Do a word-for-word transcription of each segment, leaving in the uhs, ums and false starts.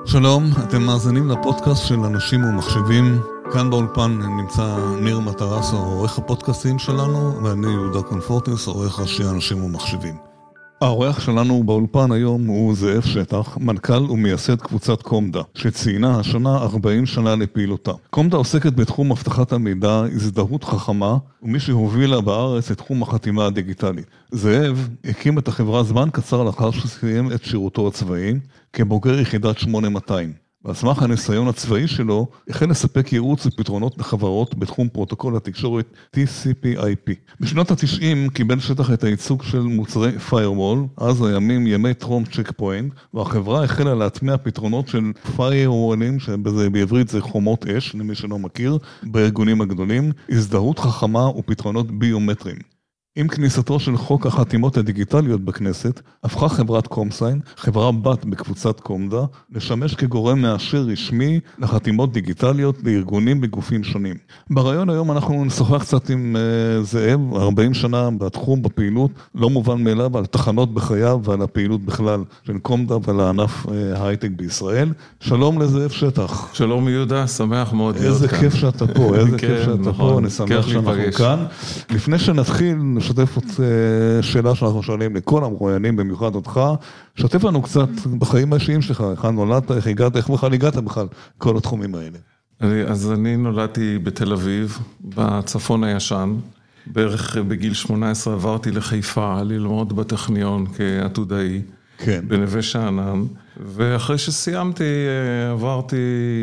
שלום, אתם מאזינים לפודקאסט של אנשים ומחשבים. כאן באולפן נמצא ניר מטרסו, עורך הפודקאסטים שלנו, ואני יהודה קונפורטס, עורך ראשי אנשים ומחשבים. העורך שלנו באולפן היום הוא זאב שטח, מנכ"ל ומייסד קבוצת קומדה, שציינה השנה ארבעים שנה לפעילותה. קומדה עוסקת בתחום הבטחת המידע, הזדהות חכמה, ומי שהובילה בארץ את תחום החתימה הדיגיטלית. זאב הקים את החברה זמן קצר לאחר שסיים את שירותו הצבאי, כבוגר יחידת שמונה מאתיים. ועסמך הניסיון הצבאי שלו החל לספק ייעוץ ופתרונות לחברות בתחום פרוטוקול התקשורת טי סי פי איי פי. בשנות ה-תשעים קיבל שטח את הייצוג של מוצרי Firewall, אז הימים ימי טרום צ'ק פוינט, והחברה החלה להטמיע פתרונות של Firewall'ים, שבעברית זה חומות אש, למי שלא מכיר, בארגונים הגדולים, הזדהות חכמה ופתרונות ביומטריים. עם כניסתו של חוק החתימות הדיגיטליות בכנסת, הפכה חברת קומסיין, חברה בת בקבוצת קומדה, לשמש כגורם מאשר רשמי לחתימות דיגיטליות לארגונים בגופים שונים. ברעיון היום אנחנו נשוחח קצת עם uh, זאב, ארבעים שנה בתחום, בפעילות, לא מובן מאליו, על תחנות בחייו ועל הפעילות בכלל של קומדה ועל הענף uh, ההייטק בישראל. שלום לזאב שטח. שלום יהודה, שמח מאוד להיות כאן. איזה כיף שאתה פה, איזה כיף שאתה פה, אני שמח שאנחנו כאן. לפני שנתחיל, שתף עוד שאלה שאנחנו שואלים לכל המרואיינים, במיוחד אותך, שתף לנו קצת בחיים האישיים שלך, איך נולדת, איך הגעת, איך בכלל הגעת בכלל, כל התחומים האלה. אז אני נולדתי בתל אביב, בצפון הישן, בערך בגיל שמונה עשרה עברתי לחיפה, ללמוד בטכניון כעתודאי, כן. בנווה שאנן, ואחרי שסיימתי עברתי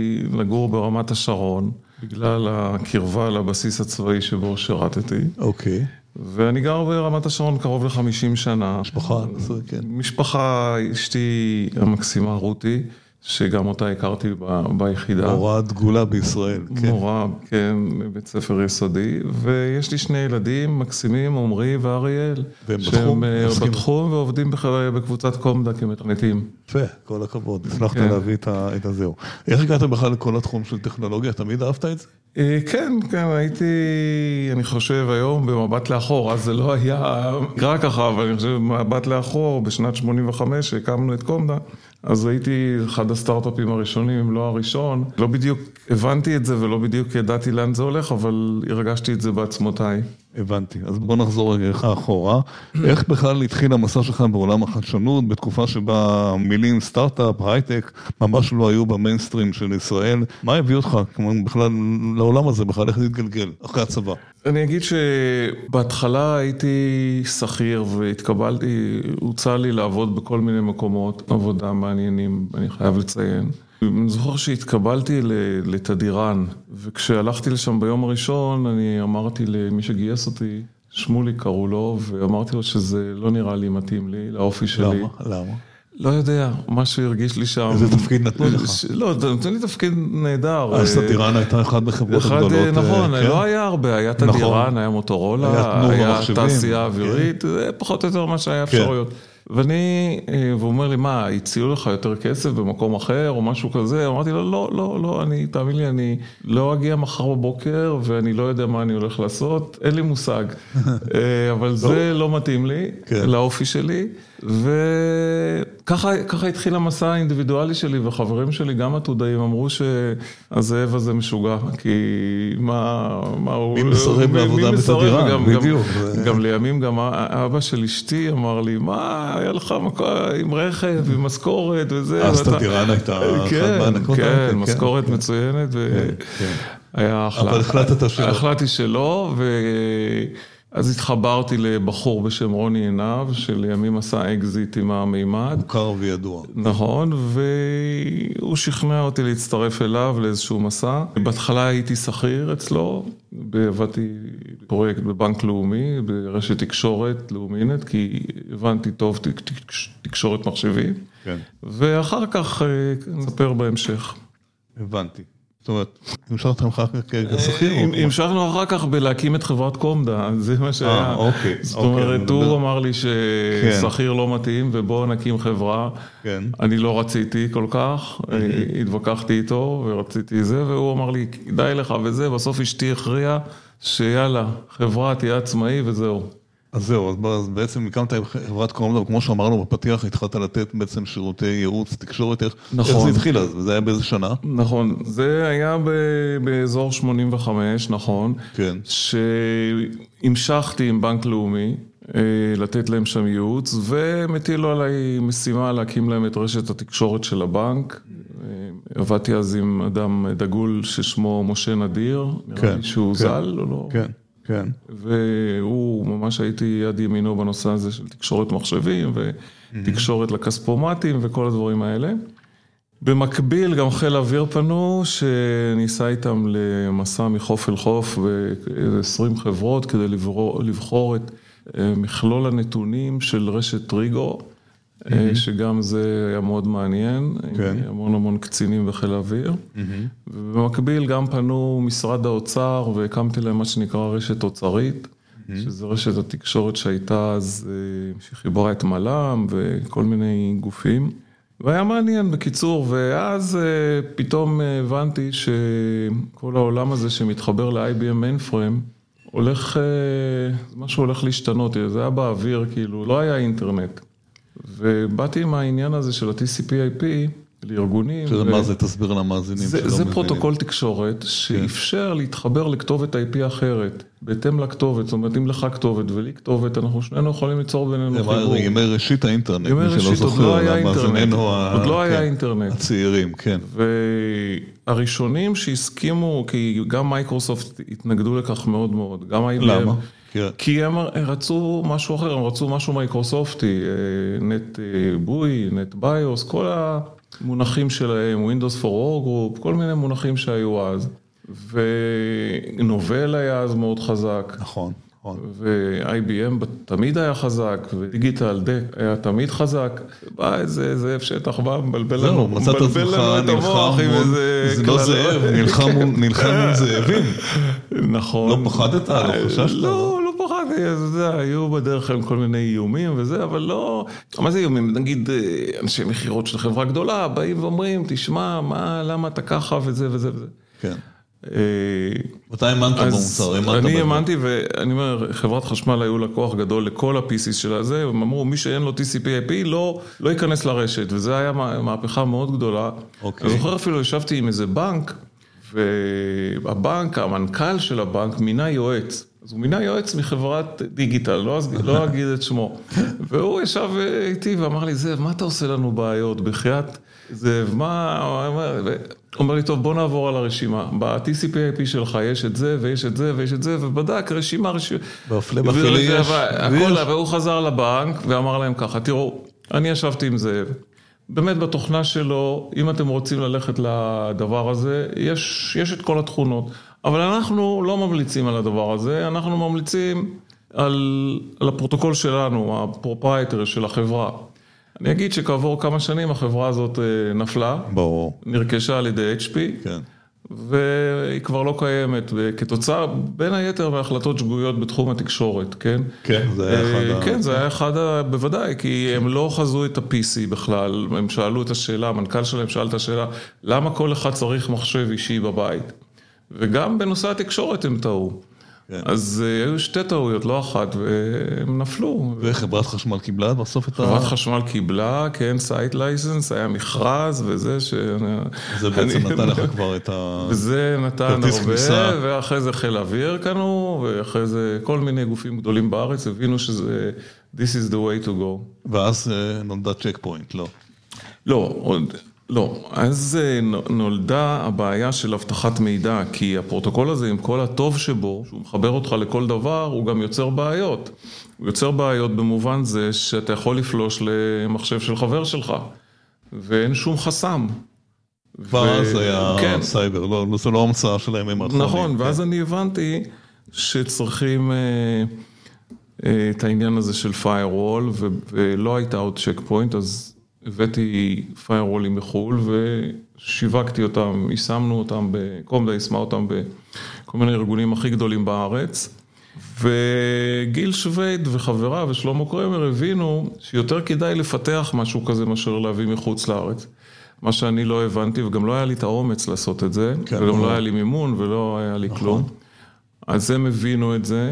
לגור ברמת השרון, בגלל הקרבה לבסיס הצבאי שבו שירתתי. אוקיי. ואני גר ברמת השרון קרוב ל-חמישים שנה. משפחה, כן. משפחה, אשתי המקסימה רותי, שגם אותה הכרתי ב- ביחידה. מורה דגולה בישראל. כן. מורה, כן, בבית ספר יסודי. ויש לי שני ילדים מקסימים, עומרי ואריאל. והם בתחום? שהם בתחום ועובדים בקבוצת קומדה כמתכנתים. יפה, כל הכבוד. הצלחת כן. להביא את הזהו. איך הגעת בכלל לכל התחום של טכנולוגיה? תמיד אהבת את זה? כן, כן, הייתי, אני חושב היום במבט לאחור, אז זה לא היה נקרא ככה, אבל אני חושב במבט לאחור, בשנת שמונים וחמש שהקמנו את קומדה, אז הייתי אחד הסטארט-אפים הראשונים, אם לא הראשון. לא בדיוק הבנתי את זה ולא בדיוק ידעתי לאן זה הולך, אבל הרגשתי את זה בעצמותיי. הבנתי, אז בוא נחזור רגע אחורה. איך בכלל התחיל המסע שלך בעולם החדשנות, בתקופה שבה מילים סטארט-אפ, הייטק, ממש לא היו במיינסטרים של ישראל? מה הביא אותך, כמו בכלל, לעולם הזה, בכלל איך להתגלגל אחרי הצבא? אני אגיד שבהתחלה הייתי שכיר והתקבלתי, הוצע לי לעבוד בכל מיני מקומות, עבודה מעניינים, אני חייב לציין. אני זוכר שהתקבלתי לתדירן, וכשהלכתי לשם ביום הראשון, אני אמרתי למי שגייס אותי, שמולי קראו לו, ואמרתי לו שזה לא נראה לי מתאים לי, לאופי שלי. למה? למה? לא יודע, משהו הרגיש לי שם. איזה תפקיד נתנו לך? לא, נתנו לי תפקיד נהדר. אז תדירן הייתה אחד מחברות הגדולות. נכון, לא היה הרבה, היה תדירן, היה מוטורולה, היה תעשייה אווירית, זה פחות או יותר מה שהיה אפשרויות. ואני, והוא אומר לי, מה, הציעו לך יותר כסף במקום אחר או משהו כזה? אמרתי לו, לא, לא, לא, אני, תאמין לי, אני לא אגיע מחר בבוקר ואני לא יודע מה אני הולך לעשות, אין לי מושג. אבל זה לא מתאים לי, לאופי שלי, וככה ככה התחיל המסע האינדיבידואלי שלי, וחברים שלי, גם עתודאים, אמרו שהזאב הזה משוגע, כי מה, מה הוא... מי מסרב בעבודה בתדירן, בדיוק. גם לימים, גם האבא של אשתי אמר לי, מה, היה לך עם רכב, עם משכורת וזה. אז תדירן הייתה אחד מהנקות. כן, משכורת מצוינת, והיה אחלה. אבל החלטת שלא. החלטתי שלא, ואז התחברתי לבחור בשם רוני עינב, שלימים עשה אקזיט עם המימד. מוכר וידוע. נכון, והוא שכנע אותי להצטרף אליו לאיזשהו מסע. בהתחלה הייתי שכיר אצלו, עבדתי פרויקט בבנק לאומי, ברשת תקשורת לאומינט, כי הבנתי טוב תקשורת מחשבים. כן. ואחר כך נספר בהמשך. הבנתי. זאת אומרת, המשכתם אחר כך כשכיר? המשכנו אחר כך בלהקים את חברת קומדה, זה מה שהיה. אוקיי. זאת אומרת, הוא אמר לי ששכיר לא מתאים, ובואו נקים חברה. אני לא רציתי כל כך, התווכחתי איתו ורציתי זה, והוא אמר לי, די לך וזה, בסוף אשתי הכריעה שיאללה, חברה תהיה עצמאי וזהו. אז זהו, אז בעצם הקמת חברת קומדו, כמו שאמרנו בפתיח, התחלת לתת בעצם שירותי ייעוץ, תקשורת, איך זה התחיל אז? זה היה באיזה שנה? נכון, זה היה באזור שמונים וחמש, נכון, שהמשכתי עם בנק לאומי, לתת להם שם ייעוץ, והם הטילו עליי משימה להקים להם את רשת התקשורת של הבנק. עבדתי אז עם אדם דגול ששמו משה נדיר, נראה לי שהוא ז"ל או לא? כן, כן. והוא ממש הייתי יד ימינו בנושא הזה של תקשורת מחשבים, ותקשורת לכספומטים וכל הדברים האלה. במקביל גם חיל אוויר פנו, שניסה איתם למסע מחוף אל חוף, ב-עשרים חברות כדי לבחור את מכלול הנתונים של רשת טריגו, mm-hmm. שגם זה היה מאוד מעניין, כן. המון המון קצינים בחיל האוויר. Mm-hmm. ובמקביל גם פנו משרד האוצר, והקמתי להם מה שנקרא רשת אוצרית, mm-hmm. שזה רשת התקשורת שהייתה אז, שחיברה את מל"ם וכל מיני גופים. והיה מעניין בקיצור, ואז פתאום הבנתי שכל העולם הזה שמתחבר ל-איי בי אם Mainframe, הולך, משהו הולך להשתנות, זה היה באוויר, כאילו, לא היה אינטרנט. ובאתי עם העניין הזה של ה-טי סי פי איי פי לארגונים. שזה מה זה, תסביר למאזינים שלא מבינים. זה פרוטוקול תקשורת שאפשר להתחבר לכתובת איי פי אחרת, בהתאם לכתובת, זאת אומרת, אם לך כתובת ולי כתובת, אנחנו שנינו יכולים ליצור בינינו חיבור. ימי ראשית האינטרנט, ימי ראשית, עוד לא היה אינטרנט. עוד לא היה אינטרנט. הצעירים, כן. והראשונים שהסכימו, כי גם מייקרוסופט התנגדו לכך מאוד מאוד, גם איי בי אם. למה? כי הם רצו משהו אחר, הם רצו משהו מייקרוסופטי, נט בוי, נט ביוס, כל המונחים שלהם, Windows for Workgroup, כל מיני מונחים שהיו אז. ונובל היה אז מאוד חזק. נכון, נכון. ו-איי בי אם תמיד היה חזק, ודיגיטל דק היה תמיד חזק. בא איזה זאב שטח, בא, מבלבל לנו, מבלבל לנו את המוח עם איזה... זה לא זאב, נלחם עם זאבים. נכון. לא פחדת? לא חששת? לא, לא פחדתי, היו בדרך כלל כל מיני איומים וזה, אבל לא... מה זה איומים? נגיד, אנשי מחירות של חברה גדולה, באים ואומרים, תשמע, מה, למה אתה ככה וזה וזה וזה. כן. מתי האמנת במוצר? אני האמנתי, ואני אומר, חברת חשמל היו לקוח גדול לכל ה-פי סי של הזה, הם אמרו, מי שאין לו טי סי פי איי פי לא ייכנס לרשת, וזה היה מהפכה מאוד גדולה. אני זוכר אפילו, ישבתי עם איזה בנק, והבנק, המנכ"ל של הבנק, מינה יועץ. אז הוא מינה יועץ מחברת דיגיטל, לא אגיד את שמו. והוא ישב איתי ואמר לי, זאב, מה אתה עושה לנו בעיות? בחייאת, זאב, מה... הוא אומר לי, טוב, בוא נעבור על הרשימה. ב-טי סי פי איי פי שלך יש את זה, ויש את זה, ויש את זה, ובדק, רשימה, רשימה. באופלה בכלי יש. הכל, והוא חזר לבנק ואמר להם ככה, תראו, אני ישבתי עם זאב. באמת בתוכנה שלו, אם אתם רוצים ללכת לדבר הזה, יש, יש את כל התכונות. אבל אנחנו לא ממליצים על הדבר הזה, אנחנו ממליצים על, על הפרוטוקול שלנו, הפרופרייטר של החברה. אני אגיד שכעבור כמה שנים החברה הזאת נפלה, ברור. נרכשה על ידי אייץ' פי, כן. והיא כבר לא קיימת, וכתוצאה בין היתר מהחלטות שגויות בתחום התקשורת, כן? כן, זה היה אחד ה... כן, זה היה אחד ה... בוודאי, כי הם לא חזו את ה-פי סי בכלל, הם שאלו את השאלה, המנכ"ל שלהם שאל את השאלה, למה כל אחד צריך מחשב אישי בבית? וגם בנושא התקשורת הם טעו. כן. אז היו שתי טעויות, לא אחת, והם נפלו. וחברת חשמל קיבלה בסוף את ה... חברת חשמל קיבלה, כן, סייט לייסנס, היה מכרז, וזה ש... זה בעצם נתן לך כבר את ה... וזה נתן הרבה, ואחרי זה חיל אוויר קנו, ואחרי זה כל מיני גופים גדולים בארץ, הבינו שזה, this is the way to go. ואז נולדה צ'ק פוינט, לא? לא, עוד... לא, אז נולדה הבעיה של הבטחת מידע, כי הפרוטוקול הזה עם כל הטוב שבו, שהוא מחבר אותך לכל דבר, הוא גם יוצר בעיות. הוא יוצר בעיות במובן זה שאתה יכול לפלוש למחשב של חבר שלך, ואין שום חסם. ואז היה כן. סייבר, לא, זה לא המצאה שלהם עם האחרונים. נכון, כן. ואז אני הבנתי שצריכים אה, אה, את העניין הזה של firewall, ו- ולא הייתה עוד צ'ק פוינט, אז... הבאתי פיירולים מחול ושיווקתי אותם, יישמנו אותם בקומדה, יישמה אותם בכל מיני ארגונים הכי גדולים בארץ. וגיל שוויד וחברה ושלמה קרמר הבינו שיותר כדאי לפתח משהו כזה מאשר להביא מחוץ לארץ. מה שאני לא הבנתי, וגם לא היה לי את האומץ לעשות את זה, כן, וגם נכון. לא היה לי מימון ולא היה לי נכון. כלום. אז הם הבינו את זה,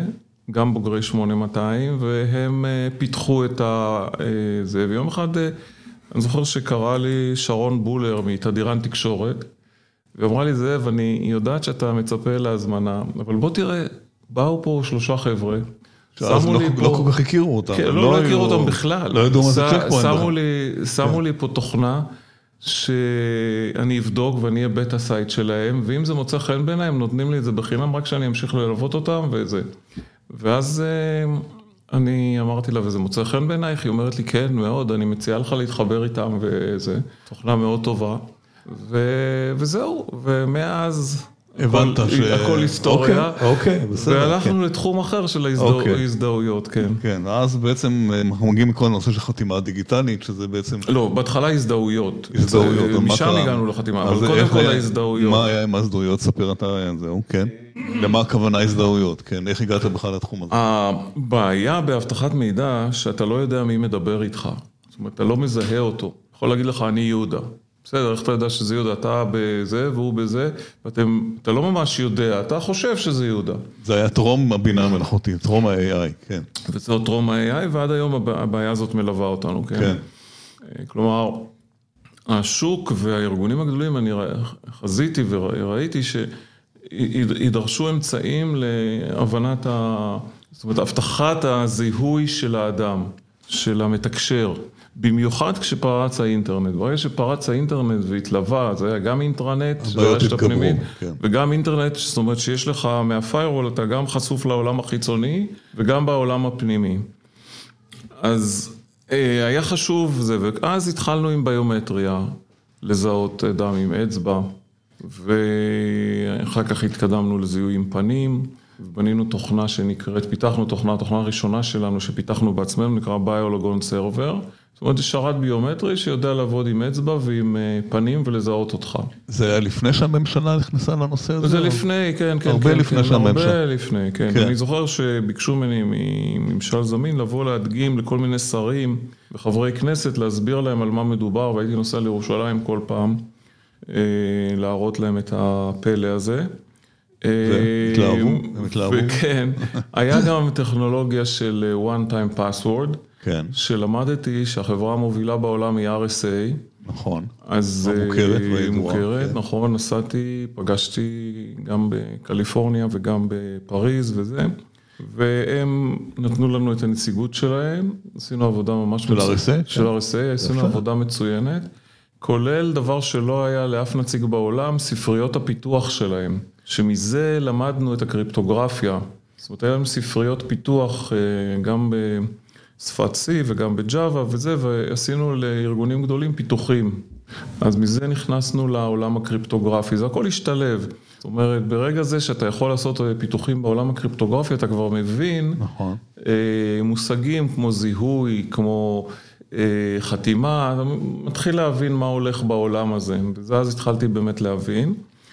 גם בוגרי שמונה מאתיים, והם פיתחו את זה, ויום אחד אני זוכר שקרא לי שרון בולר מתדירן תקשורת, ואמרה לי, זאב, אני יודעת שאתה מצפה להזמנה, אבל בוא תראה, באו פה שלושה חבר'ה, שאז לא כל כך הכירו אותם. כן, לא הכירו אותם בכלל. לא ידעו מה זה צ'ק פוינט. שמו לי פה תוכנה, שאני אבדוק ואני אהיה בטה סייט שלהם, ואם זה מוצא חן ביניהם, נותנים לי את זה בחינם, רק שאני אמשיך ללוות אותם וזה. ואז אני אמרתי לה, וזה מוצא חן בעינייך? היא אומרת לי, כן, מאוד, אני מציעה לך להתחבר איתם, וזה תוכנה מאוד טובה. וזהו, ומאז הבנת הכל היסטוריה. אוקיי, בסדר. והלכנו לתחום אחר של ההזדהויות, כן. כן, אז בעצם אנחנו מגיעים מכל הנושא של חתימה דיגיטלית, שזה בעצם... לא, בהתחלה הזדהויות. הזדהויות. משם הגענו לחתימה, אבל קודם כל ההזדהויות. מה היה עם ההזדהויות? ספר אתה, זהו, כן. למה הכוונה הזדהויות? כן, איך הגעת בכלל לתחום הזה? הבעיה בהבטחת מידע, שאתה לא יודע מי מדבר איתך. זאת אומרת, אתה לא מזהה אותו. יכול להגיד לך, אני יהודה. בסדר, איך אתה יודע שזה יהודה? אתה בזה והוא בזה, ואתה לא ממש יודע, אתה חושב שזה יהודה. זה היה טרום הבינה המלאכותית, טרום ה-איי איי, כן. וזה טרום ה-איי איי, ועד היום הבעיה הזאת מלווה אותנו, כן? כן. כלומר, השוק והארגונים הגדולים, אני חזיתי וראיתי שידרשו אמצעים להבנת, זאת אומרת, הבטחת הזיהוי של האדם, של המתקשר. במיוחד כשפרץ האינטרנט, ברגע שפרץ האינטרנט והתלווה, זה היה גם אינטרנט, הבעיות התגברו, כן. וגם אינטרנט, זאת אומרת שיש לך מהפיירול, אתה גם חשוף לעולם החיצוני, וגם בעולם הפנימי. אז אה, היה חשוב זה, ואז התחלנו עם ביומטריה, לזהות דם עם אצבע, ואחר כך התקדמנו לזיהוי עם פנים, ובנינו תוכנה שנקראת, פיתחנו תוכנה, התוכנה הראשונה שלנו שפיתחנו בעצמנו, נקרא ביולוגון סרבר, זאת אומרת, זה שרת ביומטרי שיודע לעבוד עם אצבע ועם פנים ולזהות אותך. זה היה לפני שהממשלה נכנסה לנושא הזה? זה לפני, כן, כן. הרבה לפני שהממשלה. הרבה לפני, כן. אני זוכר שביקשו ממני מממשל זמין לבוא להדגים לכל מיני שרים וחברי כנסת, להסביר להם על מה מדובר, והייתי נוסע לירושלים כל פעם, להראות להם את הפלא הזה. התלהבו, הם התלהבו. וכן, היה גם טכנולוגיה של one time password, כן. שלמדתי שהחברה המובילה בעולם היא אר אס איי. נכון. אז מוכרת וידועה. מוכרת, כן. נכון, נסעתי, פגשתי גם בקליפורניה וגם בפריז וזה, והם נתנו לנו את הנציגות שלהם, עשינו עבודה ממש... של אר אס איי? של אר אס איי, עשינו עבודה מצוינת, כולל דבר שלא היה לאף נציג בעולם, ספריות הפיתוח שלהם, שמזה למדנו את הקריפטוגרפיה. זאת אומרת, היה להם ספריות פיתוח גם בשפת C וגם בג'אווה וזה, ועשינו לארגונים גדולים פיתוחים. אז מזה נכנסנו לעולם הקריפטוגרפי, זה הכל השתלב. זאת אומרת, ברגע זה שאתה יכול לעשות פיתוחים בעולם הקריפטוגרפי, אתה כבר מבין נכון. מושגים כמו זיהוי, כמו חתימה, אתה מתחיל להבין מה הולך בעולם הזה, ואז התחלתי באמת להבין.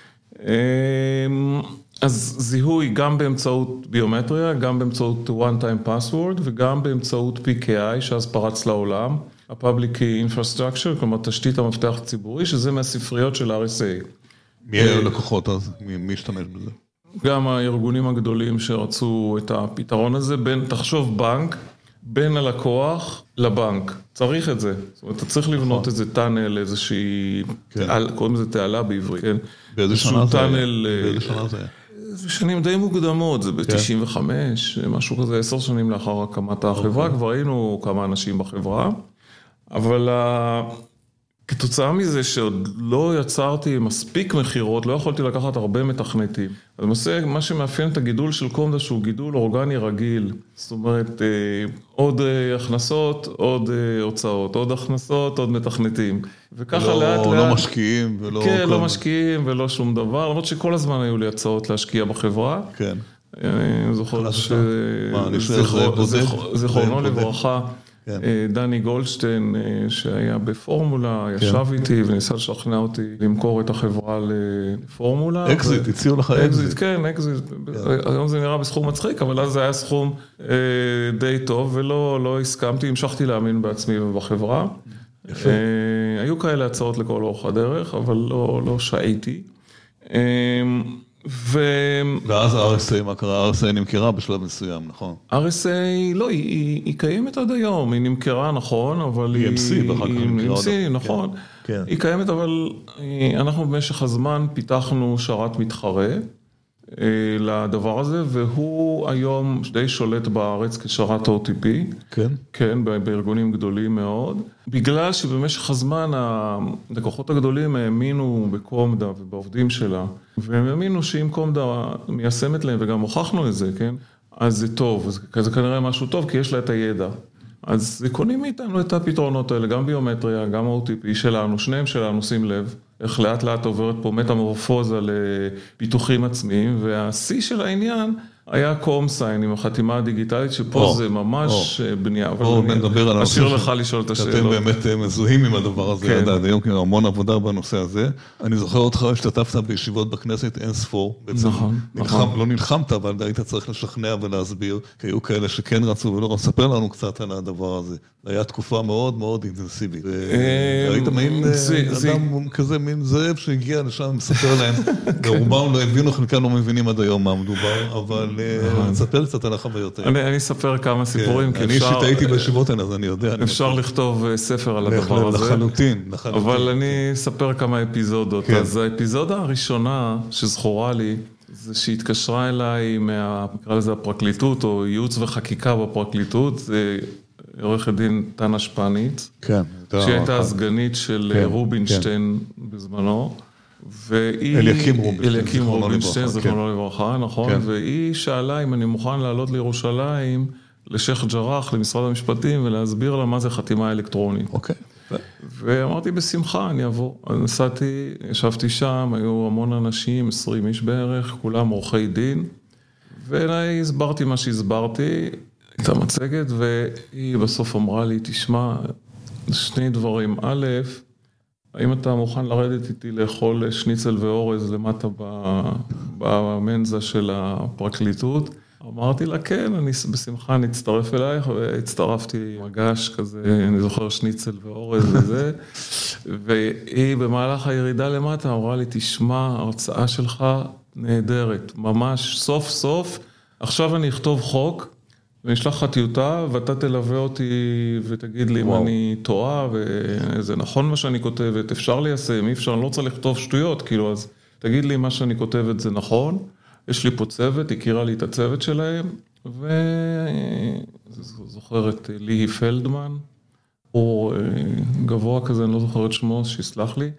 אז זיהוי גם באמצעות ביומטריה, גם באמצעות one time password, וגם באמצעות פי קיי איי, שאז פרץ לעולם, ה-Public Key Infrastructure, כלומר תשתית המפתח הציבורי, שזה מהספריות של אר אס איי. מי היו לקוחות אז? מי השתמש בזה? גם הארגונים הגדולים שרצו את הפתרון הזה, בין, תחשוב בנק, בין הלקוח לבנק. צריך את זה. זאת אומרת, אתה צריך לבנות איזה טאנל, איזושהי, קוראים לזה תעלה בעברית, כן? באיזה שנה זה היה? באיזה שנה זה היה? זה שנים די מוקדמות, זה ב-תשעים וחמש, משהו כזה, עשר שנים לאחר הקמת החברה, כבר היינו כמה אנשים בחברה, אבל כתוצאה מזה שעוד לא יצרתי מספיק מחירות, לא יכולתי לקחת הרבה מתכנתים. אז למעשה, מה שמאפיין את הגידול של קומדה, שהוא גידול אורגני רגיל, זאת אומרת, עוד הכנסות, עוד הוצאות, עוד הכנסות, עוד מתכנתים. וככה לא, לאט לאט... לא משקיעים ולא... כן, לא משקיעים ולא שום דבר, למרות שכל הזמן היו לי הצעות להשקיע בחברה. כן. אני זוכר שזכרונו לברכה, דני גולדשטיין שהיה בפורמולה, ישב איתי וניסה לשכנע אותי למכור את החברה לפורמולה. אקזיט, הציעו לך אקזיט. כן, אקזיט. היום זה נראה בסכום מצחיק, אבל אז זה היה סכום די טוב, ולא הסכמתי, המשכתי להאמין בעצמי ובחברה. היו כאלה הצעות לכל אורך הדרך, אבל לא שעיתי. ו... ואז ה-אר אס איי, מה קרה? ה-אר אס איי נמכרה בשלב מסוים, נכון? אר אס איי, לא, היא, היא, היא קיימת עד היום, היא נמכרה, נכון, אבל היא... אי אם סי, ואחר כך נמכרה עוד. אי אם סי, נכון. כן. היא קיימת, אבל אנחנו במשך הזמן פיתחנו שרת מתחרה לדבר הזה, והוא היום די שולט בארץ כשרת או טי פי. כן? כן, בארגונים גדולים מאוד. בגלל שבמשך הזמן הלקוחות הגדולים האמינו בקומדה ובעובדים שלה, והם האמינו שאם קומדה מיישמת להם, וגם הוכחנו את זה, כן? אז זה טוב, זה כנראה משהו טוב, כי יש לה את הידע. אז קונים מאיתנו את הפתרונות האלה, גם ביומטריה, גם או טי פי שלנו, שניהם שלנו, שים לב, איך לאט לאט עוברת פה מטמורפוזה לפיתוחים עצמיים, והשיא של העניין היה קומסיין עם החתימה הדיגיטלית, שפה זה ממש בנייה. בואו נדבר על הנושא. אשאיר לך לשאול את השאלות. שאתם באמת מזוהים עם הדבר הזה, עד היום, כי המון עבודה בנושא הזה. אני זוכר אותך, השתתפת בישיבות בכנסת אין ספור. נכון, נכון. לא נלחמת, אבל היית צריך לשכנע ולהסביר, כי היו כאלה שכן רצו ולא רצו. ספר לנו קצת על הדבר הזה. זו הייתה תקופה מאוד מאוד אינטנסיבית. היית מין אדם כזה, מין זאב שהגיע לשם, מספר להם. ורובם לא הבינו, חלקם לא מבינים עד היום מה מדובר, אבל נספר קצת על החוויות האלה. אני אספר כמה סיפורים, אני אישית הייתי בישיבות האלה, אז אני יודע. אפשר לכתוב ספר על הדבר הזה. לחלוטין, לחלוטין. אבל אני אספר כמה אפיזודות. אז האפיזודה הראשונה שזכורה לי, זה שהתקשרה אליי, נקרא לזה הפרקליטות, או ייעוץ וחקיקה בפרקליטות, זה עורכת דין טנה שפניץ, שהיא הייתה הסגנית של רובינשטיין בזמנו, אליקים רובינשטיין, אליקים רובינשטיין, זכרונו לברכה, נכון, והיא שאלה אם אני מוכן לעלות לירושלים, לשייח' ג'ראח, למשרד המשפטים, ולהסביר לה מה זה חתימה אלקטרונית. אוקיי. ואמרתי בשמחה, אני אבוא. אז נסעתי, ישבתי שם, היו המון אנשים, עשרים איש בערך, כולם עורכי דין, ואני הסברתי מה שהסברתי, את המצגת, והיא בסוף אמרה לי, תשמע, שני דברים. א', האם אתה מוכן לרדת איתי לאכול שניצל ואורז למטה במנזה של הפרקליטות? אמרתי לה, כן, אני בשמחה נצטרף אלייך, והצטרפתי מגש כזה, אני זוכר שניצל ואורז וזה, והיא במהלך הירידה למטה אמרה לי, תשמע, ההרצאה שלך נהדרת, ממש סוף סוף, עכשיו אני אכתוב חוק, ואני אשלח לך טיוטה, ואתה תלווה אותי ותגיד לי אם אני טועה, וזה נכון מה שאני כותבת, אפשר ליישם, אי אפשר, אני לא רוצה לכתוב שטויות, כאילו, אז תגיד לי מה שאני כותבת זה נכון, יש לי פה צוות, הכירה לי את הצוות שלהם, וזוכרת ליהי פלדמן, הוא גבוה כזה, אני לא זוכר את שמו, שיסלח לי,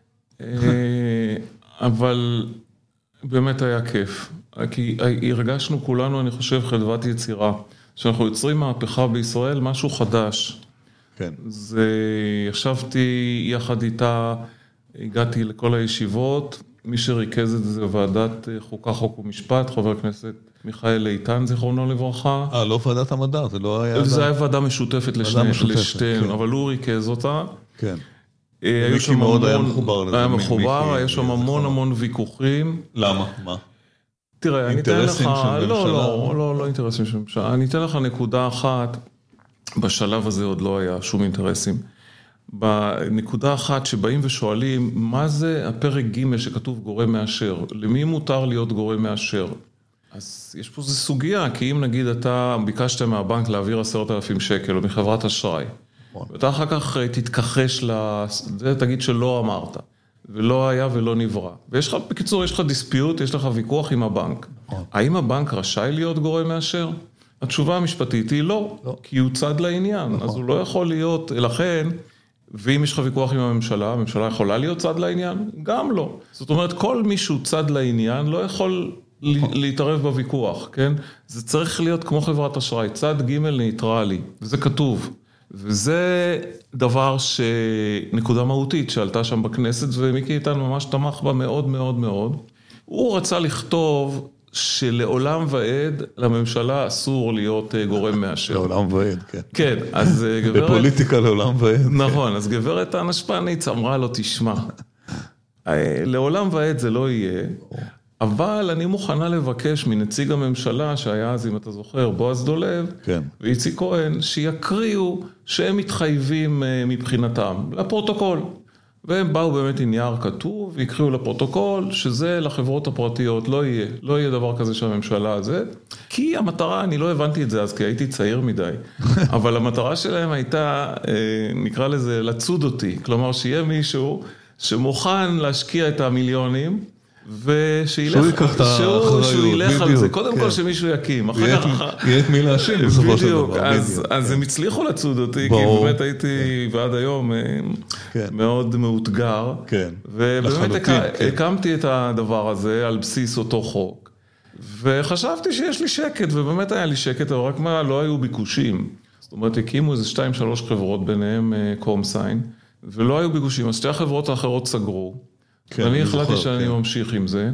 אבל באמת היה כיף, כי הרגשנו כולנו, אני חושב, חדוות יצירה, שאנחנו יוצרים מהפכה בישראל, משהו חדש. כן. זה, ישבתי יחד איתה, הגעתי לכל הישיבות, מי שריכז את זה ועדת חוקה, חוק ומשפט, חבר הכנסת מיכאל איתן, זיכרונו לברכה. אה, לא ועדת המדע, זה לא היה... זה היה ועדה משותפת לשתיהן, אבל הוא ריכז אותה. כן. מיקי מאוד היה מחובר לזה. היה מחובר, היה שם המון המון ויכוחים. למה? מה? תראה, אני אתן לך... לא, לא, לא, לא אינטרסים של ממשלה. אני אתן לך נקודה אחת, בשלב הזה עוד לא היה שום אינטרסים. בנקודה אחת שבאים ושואלים, מה זה הפרק ג' שכתוב גורם מאשר? למי מותר להיות גורם מאשר? אז יש פה זו סוגיה, כי אם נגיד אתה ביקשת מהבנק להעביר עשרת אלפים שקל, או מחברת אשראי, ואתה אחר כך תתכחש לזה, תגיד שלא אמרת, ולא היה ולא נברא. ויש לך, בקיצור, יש לך דיספיוט, יש לך ויכוח עם הבנק. האם הבנק רשאי להיות גורם מאשר? התשובה המשפטית היא לא, כי הוא צד לעניין, אז הוא לא יכול להיות, לכן... ואם יש לך ויכוח עם הממשלה, הממשלה יכולה להיות צד לעניין? גם לא. זאת אומרת, כל מישהו צד לעניין לא יכול להתערב בוויכוח, כן? זה צריך להיות כמו חברת אשראי, צד ג' ניטרלי, וזה כתוב. וזה דבר שנקודה מהותית שעלתה שם בכנסת, ומיקי איתן ממש תמך בה מאוד מאוד מאוד. הוא רצה לכתוב שלעולם ועד לממשלה אסור להיות גורם מאשר. לעולם ועד, כן. כן, אז גברת... בפוליטיקה לעולם ועד. נכון, אז גברת טנה שפניץ אמרה לו, תשמע, לעולם ועד זה לא יהיה, אבל אני מוכנה לבקש מנציג הממשלה, שהיה אז, אם אתה זוכר, בועז דולב, כן. ואיציק כהן, שיקריאו שהם מתחייבים מבחינתם, לפרוטוקול. והם באו באמת עם נייר כתוב, והקריאו לפרוטוקול, שזה לחברות הפרטיות, לא יהיה, לא יהיה דבר כזה שהממשלה הזה, כי המטרה, אני לא הבנתי את זה אז, כי הייתי צעיר מדי, אבל המטרה שלהם הייתה, נקרא לזה, לצוד אותי, כלומר שיהיה מישהו שמוכן להשקיע את המיליונים, ושילך, שהוא ילך על זה, קודם כל שמישהו יקים, יהיה את מי להאשים בסופו של דבר. אז הם הצליחו לצוד אותי, כי באמת הייתי ועד היום מאוד מאותגר, ובאמת הקמתי את הדבר הזה על בסיס אותו חוק, וחשבתי שיש לי שקט, ובאמת היה לי שקט, אבל רק מה, לא היו ביקושים, זאת אומרת, הקימו איזה שתיים שלוש חברות, ביניהם קומסיין, ולא היו ביקושים, אז שתי החברות האחרות סגרו, ואני החלטתי שאני ממשיך עם זה,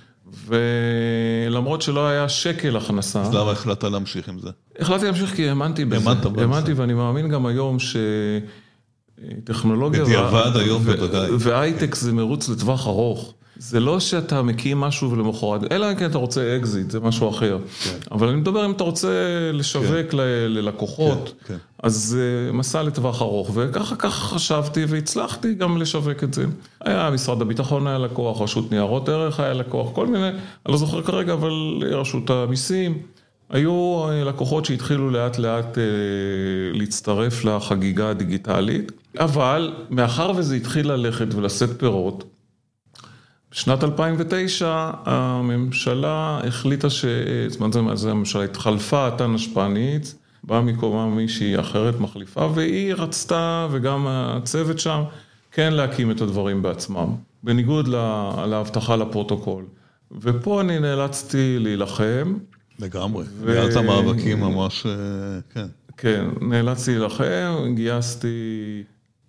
ולמרות שלא היה שקל הכנסה. אז למה החלטת להמשיך עם זה? החלטתי להמשיך כי האמנתי בזה. האמנתי ואני מאמין גם היום שטכנולוגיה והייטק זה מרוץ לטווח ארוך. זה לא שאתה מקים משהו ולמחרת, אלא כן אתה רוצה אקזיט, זה משהו אחר. אבל אני מדבר אם אתה רוצה לשווק ללקוחות, אז מסע לטווח ארוך, וככה ככה חשבתי והצלחתי גם לשווק את זה. היה משרד הביטחון היה לקוח, רשות ניירות ערך היה לקוח, כל מיני, אני לא זוכר כרגע, אבל רשות המיסים. היו לקוחות שהתחילו לאט לאט להצטרף לחגיגה הדיגיטלית, אבל מאחר וזה התחיל ללכת ולשאת פירות, בשנת אלפיים ותשע הממשלה החליטה ש... זאת אומרת, הממשלה התחלפה, תן השפענית, באה מקומה מישהי אחרת מחליפה, והיא רצתה, וגם הצוות שם, כן להקים את הדברים בעצמם, בניגוד לה... להבטחה לפרוטוקול. ופה אני נאלצתי להילחם. לגמרי, ניהלת מאבקים ממש, כן. כן, נאלצתי להילחם, גייסתי...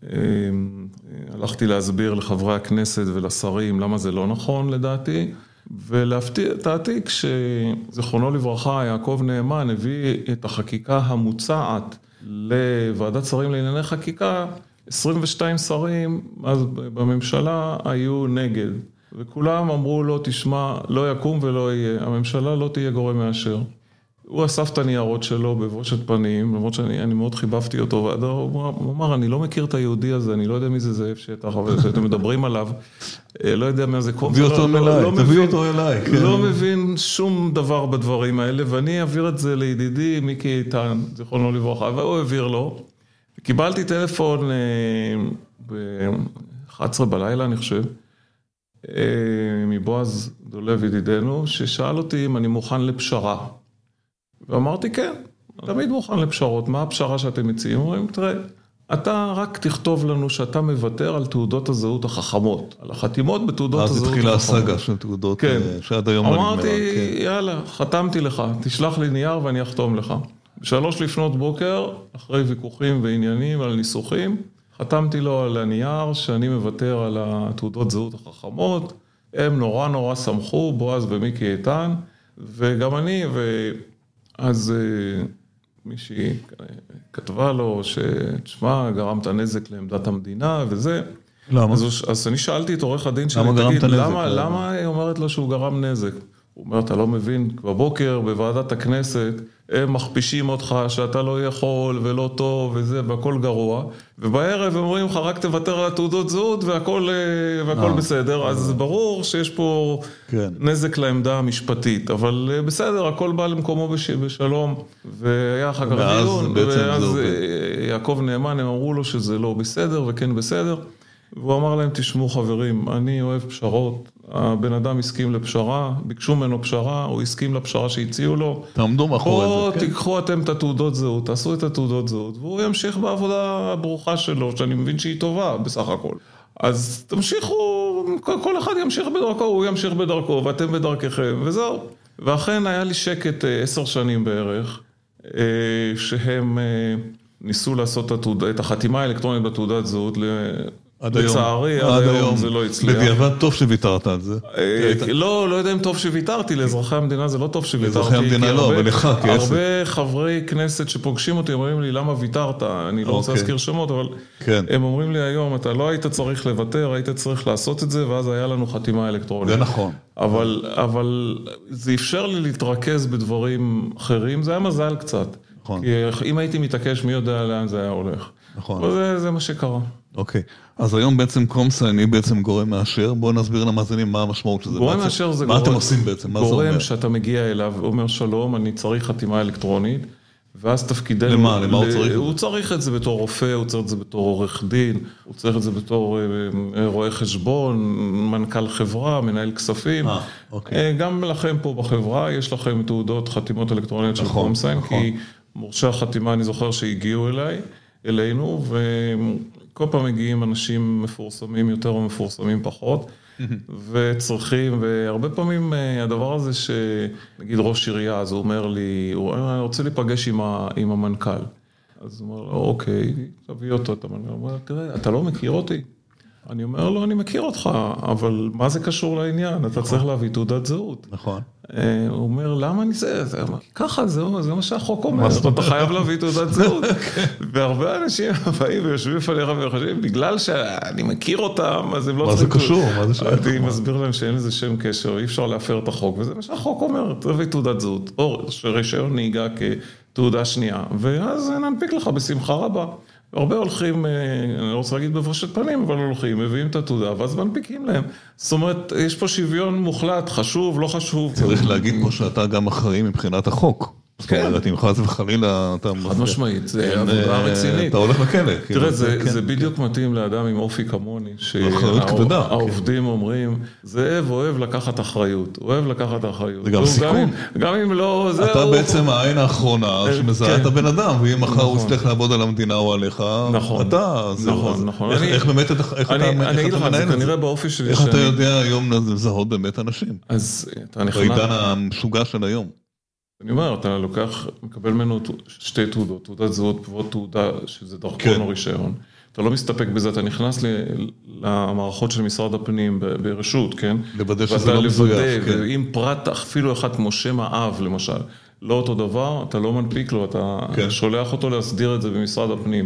הלכתי להסביר לחברי הכנסת ולשרים למה זה לא נכון לדעתי, ולהפתעתי כשזכרונו לברכה יעקב נאמן הביא את החקיקה המוצעת לוועדת שרים לענייני חקיקה, עשרים ושתיים שרים אז בממשלה היו נגד, וכולם אמרו לו תשמע לא יקום ולא יהיה, הממשלה לא תהיה גורם מאשר. הוא אסף את הניירות שלו בבושת פנים, למרות שאני מאוד חיבבתי אותו, הוא אמר, אני לא מכיר את היהודי הזה, אני לא יודע מי זה זאב שטח, אבל שאתם מדברים עליו, לא יודע מה זה קום. תביא אותו אליי, תביא אותו אליי. לא מבין שום דבר בדברים האלה, ואני אעביר את זה לידידי מיקי איתן, זכרונו לברכה, והוא העביר לו. קיבלתי טלפון ב-אחת עשרה בלילה, אני חושב, מבועז דולב ידידנו, ששאל אותי אם אני מוכן לפשרה. ואמרתי כן, תמיד מוכן לפשרות, מה הפשרה שאתם מציעים? אומרים, תראה, אתה רק תכתוב לנו שאתה מוותר על תעודות הזהות החכמות, על החתימות בתעודות הזהות החכמות. אז התחילה הסגה של תעודות כן. שעד היום לא נגמרה. אמרתי, כן. יאללה, חתמתי לך, תשלח לי נייר ואני אחתום לך. בשלוש לפנות בוקר, אחרי ויכוחים ועניינים על ניסוחים, חתמתי לו על הנייר שאני מוותר על התעודות זהות החכמות, הם נורא נורא שמחו, בועז ומיקי איתן, וגם אני, ו... אז מישהי כתבה לו שתשמע, גרמת נזק לעמדת המדינה וזה. למה? אז, אז אני שאלתי את עורך הדין שלי, למה גרמת נזק? למה, למה היא אומרת לו שהוא גרם נזק? הוא אומר, אתה לא מבין, בבוקר בוועדת הכנסת, הם מכפישים אותך שאתה לא יכול ולא טוב וזה, והכל גרוע, ובערב הם אומרים לך, רק תוותר על התעודות זהות והכל, והכל בסדר, אז ברור שיש פה נזק לעמדה המשפטית, אבל בסדר, הכל בא למקומו בשלום, והיה אחר כך דיון, ואז יעקב נאמן, הם אמרו לו שזה לא בסדר וכן בסדר, והוא אמר להם, תשמעו חברים, אני אוהב פשרות, הבן אדם הסכים לפשרה, ביקשו ממנו פשרה, הוא הסכים לפשרה שהציעו לו. תעמדו מאחורי זה. בואו תיקחו אתם את התעודות זהות, תעשו את התעודות זהות, והוא ימשיך בעבודה הברוכה שלו, שאני מבין שהיא טובה בסך הכל. אז תמשיכו, כל אחד ימשיך בדרכו, הוא ימשיך בדרכו, ואתם בדרככם, וזהו. ואכן היה לי שקט עשר שנים בערך, שהם ניסו לעשות את החתימה האלקטרונית בתעודת זהות, לצערי, עד היום זה לא הצליח. בדיעבד טוב שוויתרת על זה. לא, לא יודע אם טוב שוויתרתי, לאזרחי המדינה זה לא טוב שוויתרתי. לאזרחי המדינה לא, אבל לך כעסק. הרבה חברי כנסת שפוגשים אותי אומרים לי, למה ויתרת? אני לא רוצה להזכיר שמות, אבל הם אומרים לי היום, אתה לא היית צריך לוותר, היית צריך לעשות את זה, ואז היה לנו חתימה אלקטרונית. זה נכון. אבל זה אפשר לי להתרכז בדברים אחרים, זה היה מזל קצת. כי אם הייתי מתעקש, מי יודע לאן זה היה הולך. נכון. זה, זה מה שקרה. אוקיי, אז היום בעצם קומסיין היא בעצם גורם מאשר, בואו נסביר למאזינים מה המשמעות של זה. גורם מאשר זה מה גורם, אתם עושים בעצם, מה זה אומר? גורם שאתה מגיע אליו, אומר שלום, אני צריך חתימה אלקטרונית, ואז תפקידנו... למה? למה הוא צריך את זה? הוא צריך את זה בתור רופא, הוא צריך את זה בתור עורך דין, הוא צריך את זה בתור רואה חשבון, מנכ"ל חברה, מנהל כספים. אה, אוקיי. גם לכם פה בחברה, יש לכם תעודות חתימות אלקטרוניות של קומסיין, כי מורשי החתימה, אני זוכר שהגיעו אליי, אלינו, וכל פעם מגיעים אנשים מפורסמים יותר או מפורסמים פחות, וצריכים, והרבה פעמים הדבר הזה שנגיד ראש עירייה, אז הוא אומר לי, הוא רוצה להיפגש עם, ה, עם המנכ"ל. אז הוא אומר לו, אוקיי, תביא אותו, אתה אומר, תראה, אתה לא מכיר אותי? אני אומר לו, אני מכיר אותך, אבל מה זה קשור לעניין? אתה צריך להביא תעודת זהות. נכון. הוא אומר, למה אני זה? ככה, זה מה שהחוק אומר, אתה חייב להביא תעודת זהות. והרבה אנשים באים ויושבים לפניך וחושבים, בגלל שאני מכיר אותם, אז הם לא צריכים... מה זה קשור? מה זה שייך? אני מסביר להם שאין לזה שם קשר, אי אפשר להפר את החוק, וזה מה שהחוק אומר, תביא תעודת זהות, או רישיון נהיגה כתעודה שנייה, ואז ננפיק לך בשמחה רבה. הרבה הולכים, אני לא רוצה להגיד בבושת פנים, אבל הולכים, מביאים את התעודה, ואז מנפיקים להם. זאת אומרת, יש פה שוויון מוחלט, חשוב, לא חשוב. צריך להגיד פה שאתה גם אחראי מבחינת החוק. זאת אומרת, אם חס וחלילה, אתה... חד משמעית, זה עבודה רצינית. אתה הולך לכלא. תראה, זה בדיוק מתאים לאדם עם אופי כמוני, שהעובדים אומרים, זאב אוהב לקחת אחריות, הוא אוהב לקחת אחריות. זה גם סיכון. גם אם לא... אתה בעצם העין האחרונה שמזהה את הבן אדם, ואם מחר הוא יצטרך לעבוד על המדינה או עליך, אתה... נכון, נכון. איך באמת, איך אתה מנהל את זה? אני אגיד לך, זה כנראה באופי שלי... איך אתה יודע היום לזהות באמת אנשים? אז אתה נכנס... בעידן המשוגע של היום. אני אומר, אתה לוקח, מקבל ממנו שתי תעודות, תעודת זהות ועוד תעודה שזה דרכון או רישיון. אתה לא מסתפק בזה, אתה נכנס למערכות של משרד הפנים ברשות, כן? לוודא שזה לא מזויף, כן. ואם פרט אפילו אחד כמו שם האב, למשל, לא אותו דבר, אתה לא מנפיק לו, אתה שולח אותו להסדיר את זה במשרד הפנים.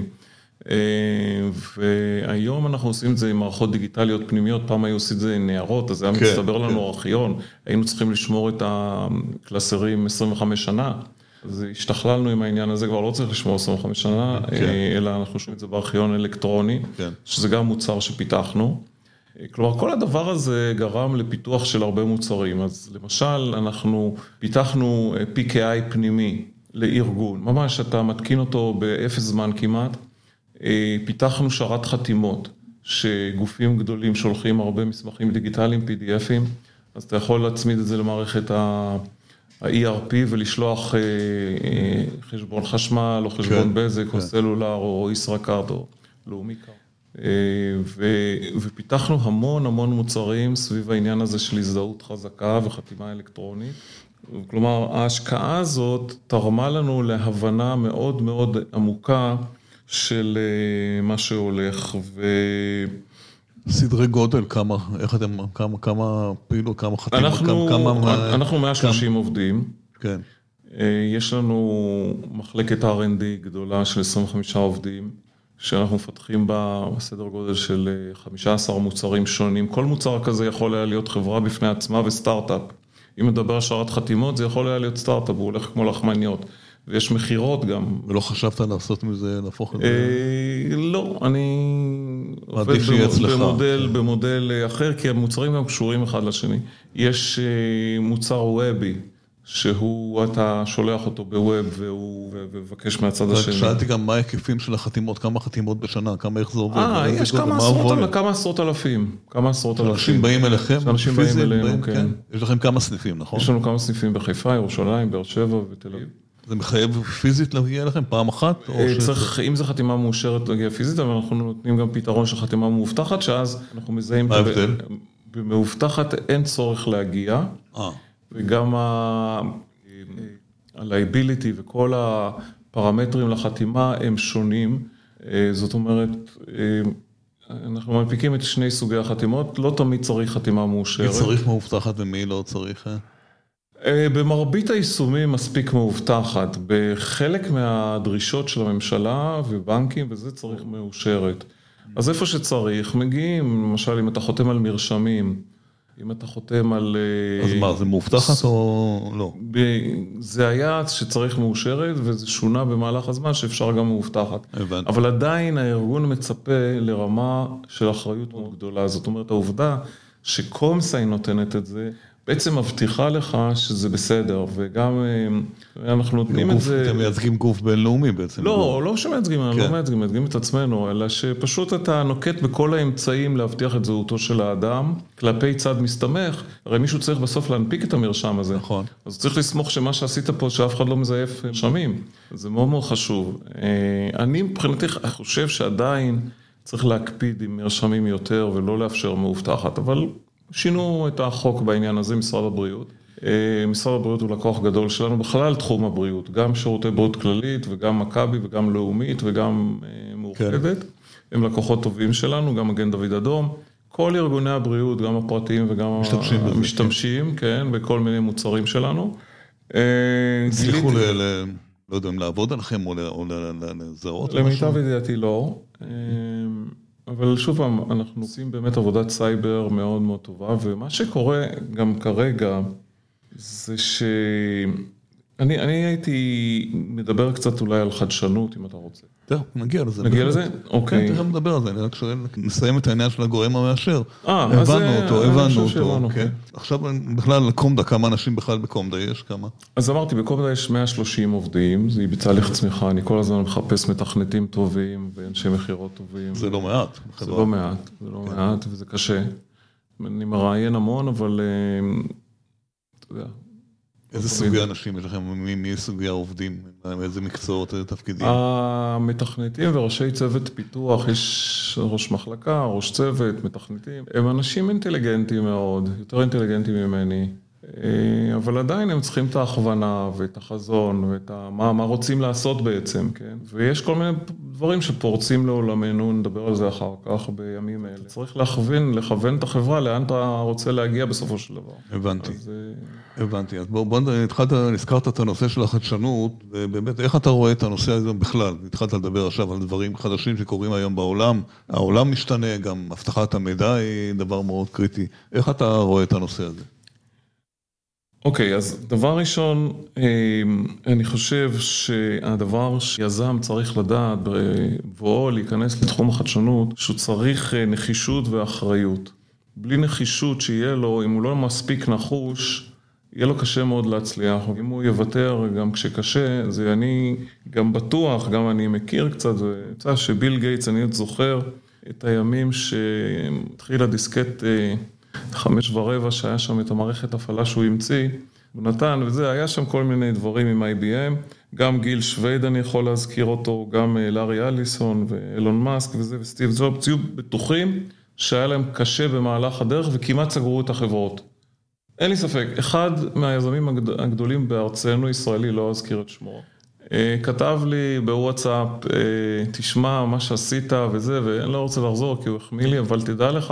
והיום אנחנו עושים את זה עם מערכות דיגיטליות פנימיות, פעם היו עושים את זה עם נערות, אז היה מצטבר לנו ארכיון, היינו צריכים לשמור את הקלסרים עשרים וחמש שנה, אז השתכללנו עם העניין הזה, כבר לא צריך לשמור עשרים וחמש שנה, אלא אנחנו שומעים את זה בארכיון אלקטרוני, שזה גם מוצר שפיתחנו. כלומר, כל הדבר הזה גרם לפיתוח של הרבה מוצרים, אז למשל אנחנו פיתחנו פי קיי איי פנימי לארגון, ממש אתה מתקין אותו באפס זמן כמעט, פיתחנו שרת חתימות, שגופים גדולים שולחים הרבה מסמכים דיגיטליים, פי די אפים, אז אתה יכול להצמיד את זה למערכת ה-אי אר פי ולשלוח חשבון חשמל, או חשבון בזק, או סלולר, או ישראכרט, או לאומי קארד. ופיתחנו המון המון מוצרים סביב העניין הזה של הזדהות חזקה וחתימה אלקטרונית. כלומר, ההשקעה הזאת תרמה לנו להבנה מאוד מאוד עמוקה, של מה שהולך, ו... סדרי גודל, כמה, איך אתם, כמה, כמה פעילות, כמה חתימות, אנחנו, כמה... אנחנו מאה ושלושים כמה... עובדים. כן. יש לנו מחלקת אר אנד די גדולה של עשרים וחמישה עובדים, שאנחנו מפתחים בה בסדר גודל של חמישה עשר מוצרים שונים. כל מוצר כזה יכול היה להיות חברה בפני עצמה וסטארט-אפ. אם מדבר על שרת חתימות, זה יכול היה להיות סטארט-אפ, הוא הולך כמו לחמניות. ויש מחירות גם. ולא חשבת לעשות מזה, להפוך את זה? לא, אני עובד במודל אחר, כי המוצרים גם קשורים אחד לשני. יש מוצר וובי, שהוא, אתה שולח אותו בווב, והוא מבקש מהצד השני. שאלתי גם מה ההיקפים של החתימות, כמה חתימות בשנה, כמה איך זה עובד? אה, יש כמה עשרות אלפים. כמה עשרות אלפים. אנשים באים אליכם? אנשים באים אלינו, כן. יש לכם כמה סניפים, נכון? יש לנו כמה סניפים בחיפה, ירושלים, באר שבע ותל אביב. זה מחייב פיזית להגיע לכם פעם אחת? צריך, אם זה חתימה מאושרת להגיע פיזית, אבל אנחנו נותנים גם פתרון של חתימה מאובטחת, שאז אנחנו מזהים... מה ההבדל? במאובטחת אין צורך להגיע, וגם ה-liability וכל הפרמטרים לחתימה הם שונים, זאת אומרת, אנחנו מנפיקים את שני סוגי החתימות, לא תמיד צריך חתימה מאושרת. מי צריך מאובטחת ומי לא צריך? במרבית היישומים מספיק מאובטחת, בחלק מהדרישות של הממשלה ובנקים, וזה צריך מאושרת. אז איפה שצריך, מגיעים, למשל אם אתה חותם על מרשמים, אם אתה חותם על... אז מה, זה מאובטחת או לא? זה היה שצריך מאושרת, וזה שונה במהלך הזמן שאפשר גם מאובטחת. הבנתי. אבל עדיין הארגון מצפה לרמה של אחריות מאוד גדולה. זאת אומרת, העובדה שקומסיי נותנת את זה, בעצם מבטיחה לך שזה בסדר, וגם אנחנו נותנים את זה... אתם מייצגים גוף בינלאומי בעצם. לא, לא שמייצגים, אנחנו לא מייצגים, מייצגים את עצמנו, אלא שפשוט אתה נוקט בכל האמצעים להבטיח את זהותו של האדם, כלפי צד מסתמך, הרי מישהו צריך בסוף להנפיק את המרשם הזה. נכון. אז צריך לסמוך שמה שעשית פה, שאף אחד לא מזייף מרשמים. זה מאוד מאוד חשוב. אני מבחינתי חושב שעדיין צריך להקפיד עם מרשמים יותר, ולא לאפשר מאובטחת, אבל... שינו את החוק בעניין הזה, משרד הבריאות. משרד הבריאות הוא לקוח גדול שלנו בכלל תחום הבריאות, גם שירותי בריאות כללית וגם מכבי וגם לאומית וגם מאוחדת. הם לקוחות טובים שלנו, גם מגן דוד אדום. כל ארגוני הבריאות, גם הפרטיים וגם המשתמשים, כן, בכל מיני מוצרים שלנו. הצליחו ל... לא יודע אם לעבוד עליכם או לזהות? למיטב ידיעתי לא. אבל שוב פעם, אנחנו עושים באמת עבודת סייבר מאוד מאוד טובה, ומה שקורה גם כרגע, זה ש... אני, אני הייתי מדבר קצת אולי על חדשנות, אם אתה רוצה. טוב, נגיע לזה. נגיע לזה? אוקיי. כן, תכף נדבר על זה, אני רק שואל, נסיים את העניין של הגורם המאשר. אה, הבנו אותו, הבנו אותו. עכשיו בכלל לקומדה, כמה אנשים בכלל בקומדה יש? כמה? אז אמרתי, בקומדה יש מאה ושלושים עובדים, זה בתהליך צמיחה, אני כל הזמן מחפש מתכנתים טובים, ואנשי מחירות טובים. זה לא מעט. זה לא מעט, זה לא מעט, וזה קשה. אני מראיין המון, אבל אתה יודע, איזה סוגי אנשים יש לכם? מי סוגי העובדים? איזה מקצועות, איזה תפקידים? המתכנתים וראשי צוות פיתוח, יש ראש מחלקה, ראש צוות, מתכנתים. הם אנשים אינטליגנטים מאוד, יותר אינטליגנטים ממני, אבל עדיין הם צריכים את ההכוונה ואת החזון ואת מה, מה רוצים לעשות בעצם, כן? ויש כל מיני דברים שפורצים לעולמנו, נדבר על זה אחר כך בימים האלה. צריך להכוון, לכוון את החברה, לאן אתה רוצה להגיע בסופו של דבר. הבנתי, אז, הבנתי. אז בואו, בוא, התחלת, נזכרת את הנושא של החדשנות, ובאמת, איך אתה רואה את הנושא הזה בכלל? התחלת לדבר עכשיו על דברים חדשים שקורים היום בעולם, העולם משתנה, גם הבטחת המידע היא דבר מאוד קריטי. איך אתה רואה את הנושא הזה? אוקיי, אז דבר ראשון, אני חושב שהדבר שיזם צריך לדעת בבואו להיכנס לתחום החדשנות, שהוא צריך נחישות ואחריות. בלי נחישות שיהיה לו, אם הוא לא מספיק נחוש, יהיה לו קשה מאוד להצליח. אם הוא יוותר גם כשקשה, זה אני גם בטוח, גם אני מכיר קצת, ויצא שביל גייטס, אני עוד זוכר את הימים שהתחיל הדיסקט חמש ורבע, שהיה שם את המערכת הפעלה שהוא המציא, הוא נתן, וזה, היה שם כל מיני דברים עם איי בי אם, גם גיל שווייד אני יכול להזכיר אותו, גם לארי אליסון ואילון מאסק וזה, וסטיב ג'ובס, היו בטוחים שהיה להם קשה במהלך הדרך, וכמעט סגרו את החברות. אין לי ספק, אחד מהיזמים הגדולים בארצנו, ישראלי, לא אזכיר את שמו, כתב לי בוואטסאפ, תשמע מה שעשית וזה, ואני לא רוצה לחזור כי הוא החמיא לי, אבל תדע לך,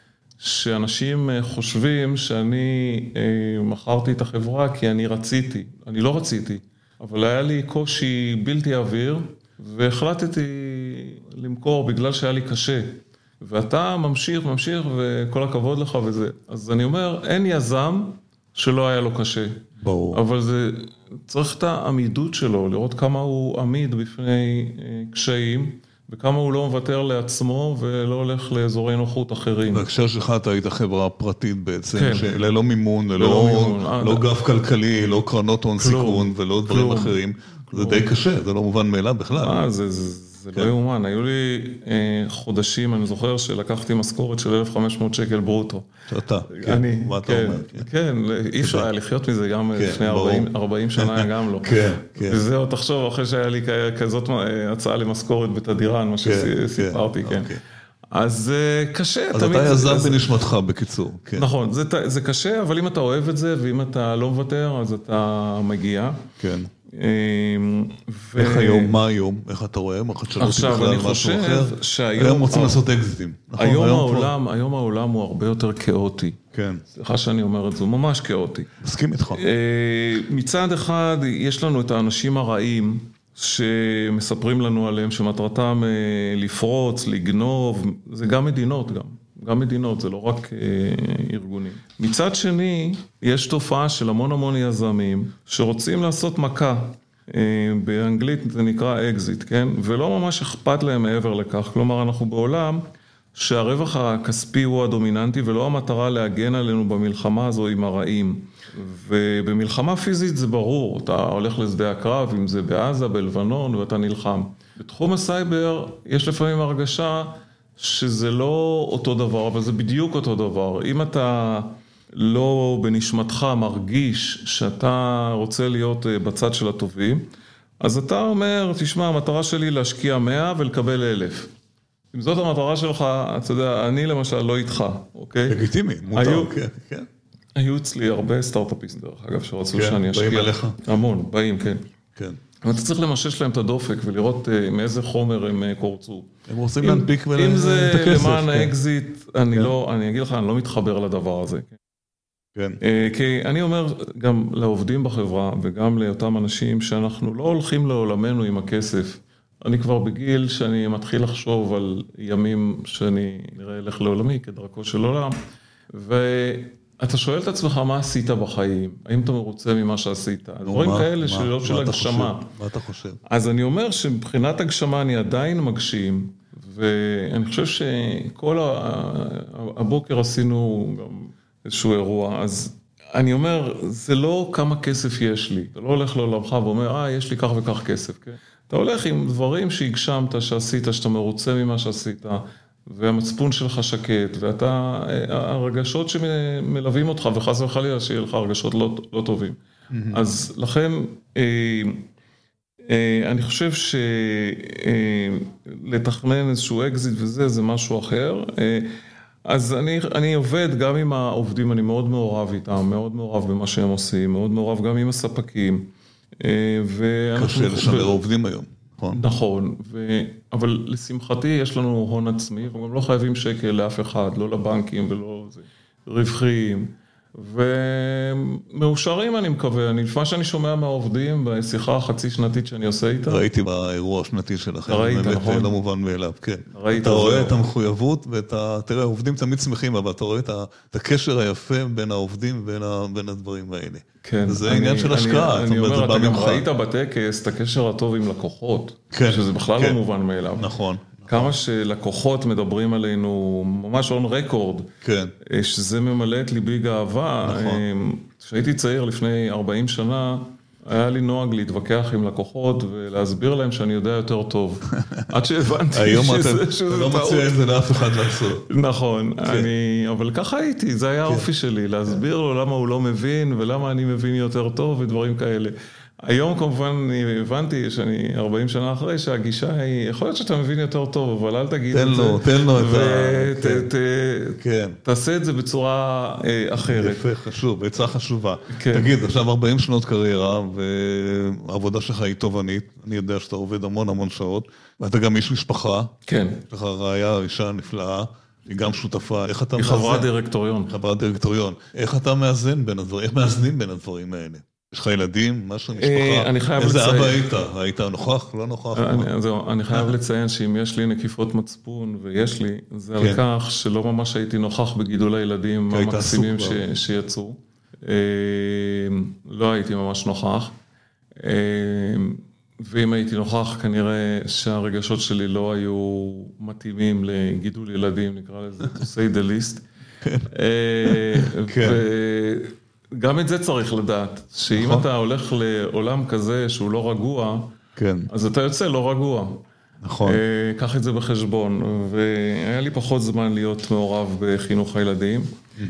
שאנשים חושבים שאני מכרתי את החברה כי אני רציתי, אני לא רציתי, אבל היה לי קושי בלתי אוויר, והחלטתי למכור בגלל שהיה לי קשה, ואתה ממשיך, ממשיך, וכל הכבוד לך וזה. אז אני אומר, אין יזם שלא היה לו קשה. ברור. אבל זה צריך את העמידות שלו, לראות כמה הוא עמיד בפני קשיים, וכמה הוא לא מוותר לעצמו ולא הולך לאזורי נוחות אחרים. בהקשר שלך אתה היית חברה פרטית בעצם, ללא מימון, לא גב כלכלי, לא קרנות הון סיכון ולא דברים אחרים. זה די קשה, זה לא מובן מאליו בכלל. זה לא יאומן, היו לי חודשים, אני זוכר שלקחתי משכורת של אלף וחמש מאות שקל ברוטו. שאתה, כן, מה אתה אומר? כן, אי אפשר היה לחיות מזה גם לפני ארבעים שנה, גם לא. כן, כן. וזהו, תחשוב, אחרי שהיה לי כזאת הצעה למשכורת בתדירן, מה שסיפרתי, כן. אז קשה. אז אתה יזם בנשמתך, בקיצור. נכון, זה קשה, אבל אם אתה אוהב את זה, ואם אתה לא מוותר, אז אתה מגיע. כן. איך היום, מה היום? איך אתה רואה? עכשיו, אני חושב שהיום... היום רוצים לעשות אקזיטים. היום העולם הוא הרבה יותר כאוטי. כן. סליחה שאני אומר את זה, הוא ממש כאוטי. מסכים איתך. מצד אחד, יש לנו את האנשים הרעים, שמספרים לנו עליהם, שמטרתם לפרוץ, לגנוב, זה גם מדינות גם. גם מדינות, זה לא רק ארגונים. מצד שני, יש תופעה של המון המון יזמים שרוצים לעשות מכה, באנגלית זה נקרא אקזיט, כן? ולא ממש אכפת להם מעבר לכך, כלומר אנחנו בעולם שהרווח הכספי הוא הדומיננטי ולא המטרה להגן עלינו במלחמה הזו עם הרעים. ובמלחמה פיזית זה ברור, אתה הולך לשדה הקרב, אם זה בעזה, בלבנון, ואתה נלחם. בתחום הסייבר יש לפעמים הרגשה שזה לא אותו דבר, אבל זה בדיוק אותו דבר. אם אתה לא בנשמתך מרגיש שאתה רוצה להיות בצד של הטובים, אז אתה אומר, תשמע, המטרה שלי להשקיע מאה ולקבל אלף. אם זאת המטרה שלך, אתה יודע, אני למשל לא איתך, אוקיי? לגיטימי, מותר, כן, כן. היו אצלי הרבה סטארט-אפיסט, דרך אגב, שרצו כן, שאני אשקיע. באים עליך. המון, באים, כן. כן. אבל אתה צריך למשש להם את הדופק ולראות מאיזה חומר הם קורצו. הם רוצים להנפיק ולכסף. אם זה למען האקזיט, אני לא, אני אגיד לך, אני לא מתחבר לדבר הזה. כן. כי אני אומר גם לעובדים בחברה וגם לאותם אנשים שאנחנו לא הולכים לעולמנו עם הכסף. אני כבר בגיל שאני מתחיל לחשוב על ימים שאני נראה אלך לעולמי כדרכו של עולם, ואתה שואל את עצמך מה עשית בחיים, האם אתה מרוצה ממה שעשית, דברים כאלה שאלות של הגשמה. מה אתה חושב? אז אני אומר שמבחינת הגשמה אני עדיין מגשים, ואני חושב שכל הבוקר עשינו גם איזשהו אירוע, אז אני אומר, זה לא כמה כסף יש לי, אתה לא הולך לעולמך ואומר, אה, יש לי כך וכך כסף, כן? אתה הולך עם דברים שהגשמת, שעשית, שאתה מרוצה ממה שעשית, והמצפון שלך שקט, ואתה, הרגשות שמלווים אותך, וחס וחלילה שיהיה לך הרגשות לא, לא טובים. Mm-hmm. אז לכן, אה, אה, אני חושב שלתכנן איזשהו אקזיט וזה, זה משהו אחר. אה, אז אני, אני עובד גם עם העובדים, אני מאוד מעורב איתם, מאוד מעורב במה שהם עושים, מאוד מעורב גם עם הספקים. קשה לשמר עובדים היום, נכון? נכון, ו... אבל לשמחתי יש לנו הון עצמי, וגם לא חייבים שקל לאף אחד, לא לבנקים ולא זה, רווחיים, ומאושרים אני מקווה, אני לפני שאני שומע מהעובדים בשיחה החצי שנתית שאני עושה איתה. ראיתי באירוע השנתי שלכם, ראית, נכון? באמת לא מובן מאליו, כן. ראית, אתה רואה את המחויבות, ואתה, תראה, העובדים תמיד שמחים, אבל אתה רואה את הקשר היפה בין העובדים ובין הדברים האלה. כן. זה העניין של השקעה. אני אומר, אתה גם ראית בטקס את הקשר הטוב עם לקוחות, שזה בכלל לא מובן מאליו. נכון. כמה שלקוחות מדברים עלינו ממש on record, כן. שזה ממלא את ליבי גאווה. נכון. כשהייתי צעיר לפני ארבעים שנה, היה לי נוהג להתווכח עם לקוחות ולהסביר להם שאני יודע יותר טוב. עד שהבנתי שזה טעות. היום אתה לא מציע את זה לאף אחד לעשות. נכון, אבל ככה הייתי, זה היה האופי שלי, להסביר לו למה הוא לא מבין ולמה אני מבין יותר טוב ודברים כאלה. היום כמובן אני הבנתי שאני ארבעים שנה אחרי שהגישה היא, יכול להיות שאתה מבין יותר טוב, אבל אל תגיד את זה. תן לו את זה. תעשה את זה בצורה אחרת. יפה, חשוב, בעצה חשובה. תגיד, עכשיו ארבעים שנות קריירה, והעבודה שלך היא תובענית. אני יודע שאתה עובד המון המון שעות, ואתה גם איש משפחה. כן. יש לך רעיה, אישה נפלאה, היא גם שותפה. איך אתה מאזן? היא חברת דירקטוריון. חברת דירקטוריון. איך אתה מאזן בין הדברים? איך מאזנים בין הדברים האלה? יש לך ילדים, משהו, משפחה? איזה אבא היית? היית נוכח, לא נוכח? אני חייב לציין שאם יש לי נקיפות מצפון, ויש לי, זה על כך שלא ממש הייתי נוכח בגידול הילדים המקסימים שיצאו. לא הייתי ממש נוכח. ואם הייתי נוכח, כנראה שהרגשות שלי לא היו מתאימים לגידול ילדים, נקרא לזה, to say the least. כן. גם את זה צריך לדעת, שאם אתה הולך לעולם כזה שהוא לא רגוע, אז אתה יוצא לא רגוע. נכון. קח את זה בחשבון, והיה לי פחות זמן להיות מעורב בחינוך הילדים.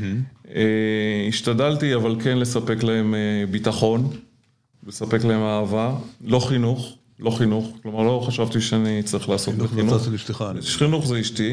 השתדלתי אבל כן לספק להם ביטחון, לספק להם אהבה, לא חינוך, לא חינוך, כלומר לא חשבתי שאני צריך לעסוק בחינוך. חינוך זה אשתי.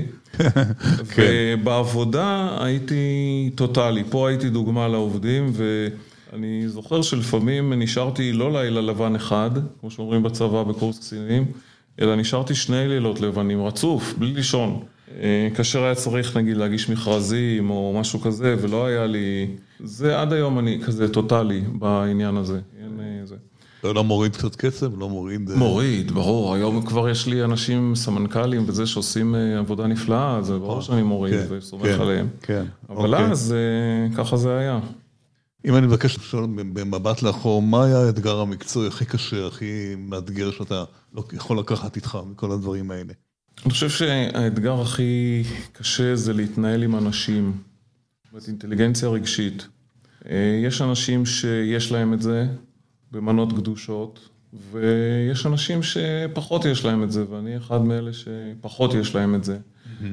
ובעבודה הייתי טוטלי, פה הייתי דוגמה לעובדים, ואני זוכר שלפעמים נשארתי לא לילה לבן אחד, כמו שאומרים בצבא בקורס קצינים, אלא נשארתי שני לילות לבנים, רצוף, בלי לישון. כאשר היה צריך נגיד להגיש מכרזים או משהו כזה, ולא היה לי, זה עד היום אני כזה טוטלי בעניין הזה. אין זה. אתה לא מוריד קצת קצב, לא מוריד... מוריד, ברור. היום כבר יש לי אנשים סמנכ"לים וזה שעושים עבודה נפלאה, זה ברור שאני מוריד וסומך עליהם. כן. אבל אז ככה זה היה. אם אני מבקש לשאול במבט לאחור, מה היה האתגר המקצועי הכי קשה, הכי מאתגר שאתה יכול לקחת איתך מכל הדברים האלה? אני חושב שהאתגר הכי קשה זה להתנהל עם אנשים, זאת אינטליגנציה רגשית. יש אנשים שיש להם את זה במנות קדושות, ויש אנשים שפחות יש להם את זה, ואני אחד מאלה שפחות יש להם את זה.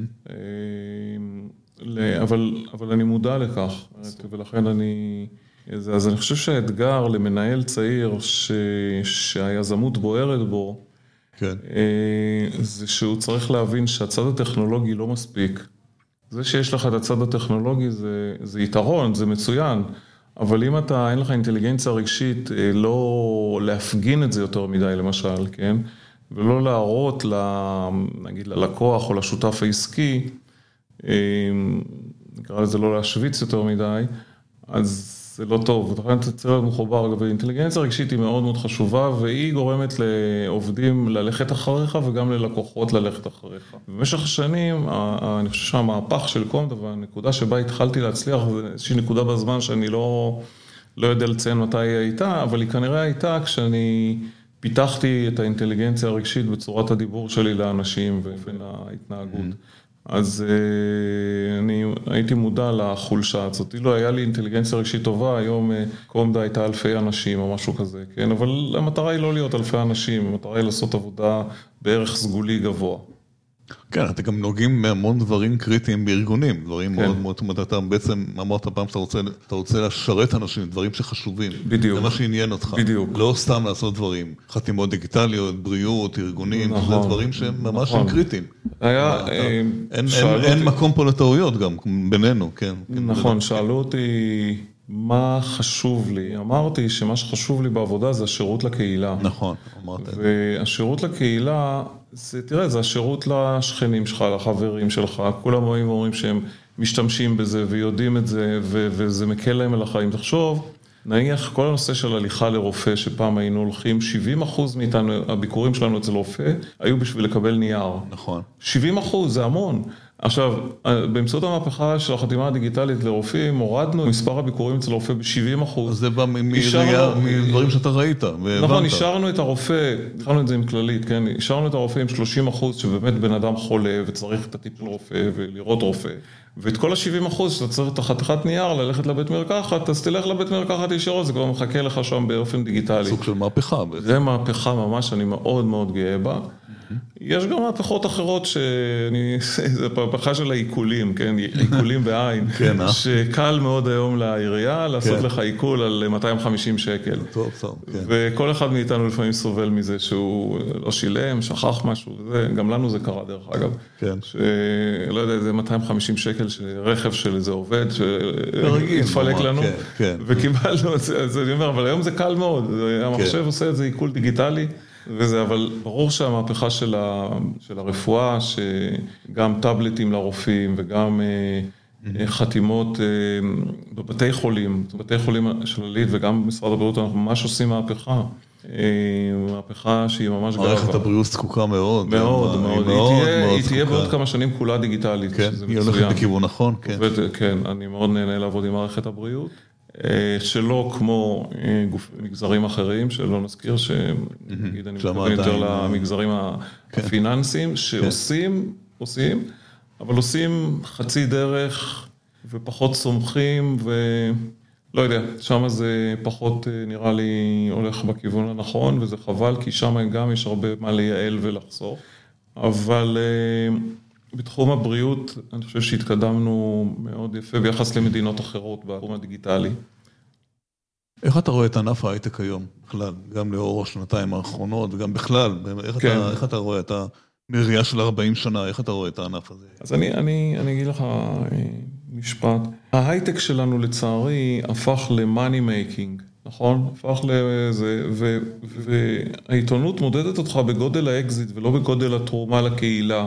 אבל, אבל אני מודע לכך, ולכן אני... אז אני חושב שהאתגר למנהל צעיר ש... שהיזמות בוערת בו, כן. זה שהוא צריך להבין שהצד הטכנולוגי לא מספיק. זה שיש לך את הצד הטכנולוגי זה, זה יתרון, זה מצוין, אבל אם אתה, אין לך אינטליגנציה רגשית, לא להפגין את זה יותר מדי למשל, כן? ולא להראות, נגיד, ללקוח או לשותף העסקי, נקרא לזה לא להשוויץ יותר מדי, אז זה לא טוב. לכן אתה צריך להיות מחובר, ואינטליגנציה רגשית היא מאוד מאוד חשובה, והיא גורמת לעובדים ללכת אחריך, וגם ללקוחות ללכת אחריך. במשך השנים, אני חושב שהמהפך של קומדה, והנקודה שבה התחלתי להצליח, זה איזושהי נקודה בזמן שאני לא, לא יודע לציין מתי היא הייתה, אבל היא כנראה הייתה כשאני פיתחתי את האינטליגנציה הרגשית בצורת הדיבור שלי לאנשים ובין ההתנהגות. אז אני הייתי מודע לחולשה הזאת. לא היה לי אינטליגנציה רגשית טובה, היום קומדה הייתה אלפי אנשים או משהו כזה, כן? אבל המטרה היא לא להיות אלפי אנשים, המטרה היא לעשות עבודה בערך סגולי גבוה. כן, אתה גם נוגעים בהמון דברים קריטיים בארגונים, דברים מאוד מאוד, זאת אומרת, אתה בעצם אמרת פעם שאתה רוצה, אתה רוצה לשרת אנשים, דברים שחשובים. בדיוק. זה מה שעניין אותך. בדיוק. לא סתם לעשות דברים, חתימות דיגיטליות, בריאות, ארגונים, נכון. זה דברים שהם ממש נכון. קריטיים. היה, אתה, אה, אין, שאלו אין, אותי, אין מקום פה לטעויות גם, בינינו, כן. נכון, שאלו אותי מה חשוב לי. אמרתי שמה שחשוב לי בעבודה זה השירות לקהילה. נכון, אמרת. והשירות לקהילה, זה, תראה, זה השירות לשכנים שלך, לחברים שלך, כולם רואים ואומרים שהם משתמשים בזה ויודעים את זה, ו- וזה מקל להם על החיים. תחשוב, נניח כל הנושא של הליכה לרופא, שפעם היינו הולכים, שבעים אחוז מאיתנו, הביקורים שלנו אצל רופא, היו בשביל לקבל נייר. נכון. שבעים אחוז, זה המון. עכשיו, באמצעות המהפכה של החתימה הדיגיטלית לרופאים, הורדנו מספר הביקורים אצל רופא ב-שבעים אחוז. אז זה בא מדברים שאתה ראית. נכון, השארנו את הרופא, התחלנו את זה עם כללית, כן? השארנו את הרופא עם שלושים אחוז, שבאמת בן אדם חולה וצריך את הטיפ של רופא ולראות רופא. ואת כל ה-שבעים אחוז שאתה צריך את החתיכת נייר, ללכת לבית מרקחת, אז תלך לבית מרקחת ישירות, זה כבר מחכה לך שם באופן דיגיטלי. סוג של מהפכה. זה מהפכה ממש, אני מאוד מאוד גאה בה. יש גם מהפכות אחרות שאני, זה מהפכה של העיכולים, כן, עיכולים בעין, שקל מאוד היום לעירייה לעשות לך עיכול על מאתיים וחמישים שקל. טוב, טוב, כן. וכל אחד מאיתנו לפעמים סובל מזה שהוא לא שילם, שכח משהו, גם לנו זה קרה דרך אגב. כן. שלא יודע, זה מאתיים וחמישים שקל רכב של איזה עובד שהתפלק לנו, וקיבלנו את זה, אז אני אומר, אבל היום זה קל מאוד, המחשב עושה את זה עיכול דיגיטלי, וזה, אבל ברור שהמהפכה של, ה, של הרפואה, שגם טאבלטים לרופאים וגם mm-hmm. חתימות בבתי חולים, בבתי חולים של הליד וגם במשרד הבריאות, אנחנו ממש עושים מהפכה. מהפכה שהיא ממש גרבה. מערכת הבריאות זקוקה מאוד. מאוד, מאוד. היא תהיה בעוד כמה שנים כולה דיגיטלית. כן, היא הולכת בכיוון נכון. כן, אני מאוד נהנה לעבוד עם מערכת הבריאות. שלא כמו מגזרים אחרים, שלא נזכיר שנגיד אני מתכוון יותר למגזרים הפיננסיים, שעושים, עושים, אבל עושים חצי דרך ופחות סומכים ולא יודע, שם זה פחות נראה לי הולך בכיוון הנכון וזה חבל, כי שם גם יש הרבה מה לייעל ולחסוך, אבל בתחום הבריאות, אני חושב שהתקדמנו מאוד יפה ביחס למדינות אחרות בתחום הדיגיטלי. איך אתה רואה את ענף ההייטק היום, בכלל, גם לאור השנתיים האחרונות, וגם בכלל, איך, כן. אתה, איך אתה רואה את המראייה של ארבעים שנה, איך אתה רואה את הענף הזה? אז אני, אני, אני אגיד לך משפט. ההייטק שלנו לצערי הפך ל-money making, נכון? הפך לזה, ו, והעיתונות מודדת אותך בגודל האקזיט ולא בגודל התרומה לקהילה.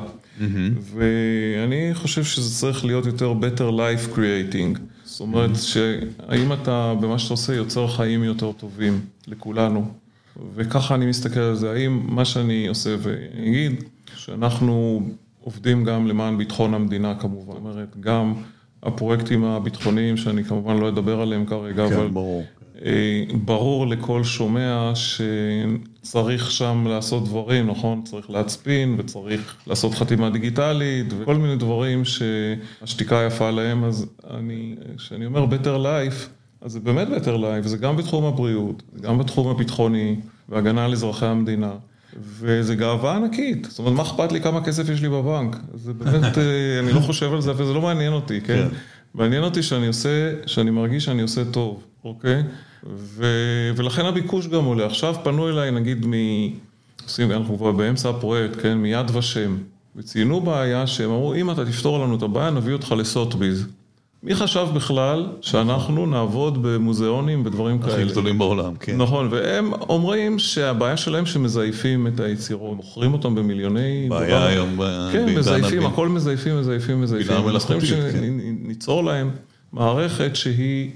ואני חושב שזה צריך להיות יותר better life creating. זאת אומרת שהאם אתה במה שאתה עושה יוצר חיים יותר טובים לכולנו. וככה אני מסתכל על זה, האם מה שאני עושה ואגיד, שאנחנו עובדים גם למען ביטחון המדינה כמובן, זאת אומרת, גם הפרויקטים הביטחוניים, שאני כמובן לא אדבר עליהם כרגע, כן, אבל ברור. ברור לכל שומע שצריך שם לעשות דברים, נכון? צריך להצפין וצריך לעשות חתימה דיגיטלית וכל מיני דברים שהשתיקה יפה להם, אז אני, כשאני אומר better life, אז זה באמת better life, זה גם בתחום הבריאות, זה גם בתחום הביטחוני והגנה על אזרחי המדינה. וזה גאווה ענקית, זאת אומרת, מה אכפת לי כמה כסף יש לי בבנק? זה באמת, אני לא חושב על זה, וזה לא מעניין אותי, כן? מעניין אותי שאני עושה, שאני מרגיש שאני עושה טוב, אוקיי? ולכן הביקוש גם עולה. עכשיו פנו אליי, נגיד, אנחנו כבר באמצע הפרויקט, כן? מיד ושם, וציינו בעיה שהם אמרו, אם אתה תפתור לנו את הבעיה, נביא אותך לסוטביז. מי חשב בכלל שאנחנו נעבוד במוזיאונים בדברים כאלה? הכי גדולים בעולם, כן. נכון, והם אומרים שהבעיה שלהם שמזייפים את היצירות, מוכרים אותם במיליוני... בעיה היום... כן, מזייפים, הכל מזייפים, מזייפים, מזייפים. בינה מלאכותית, כן. שניצור להם מערכת שהיא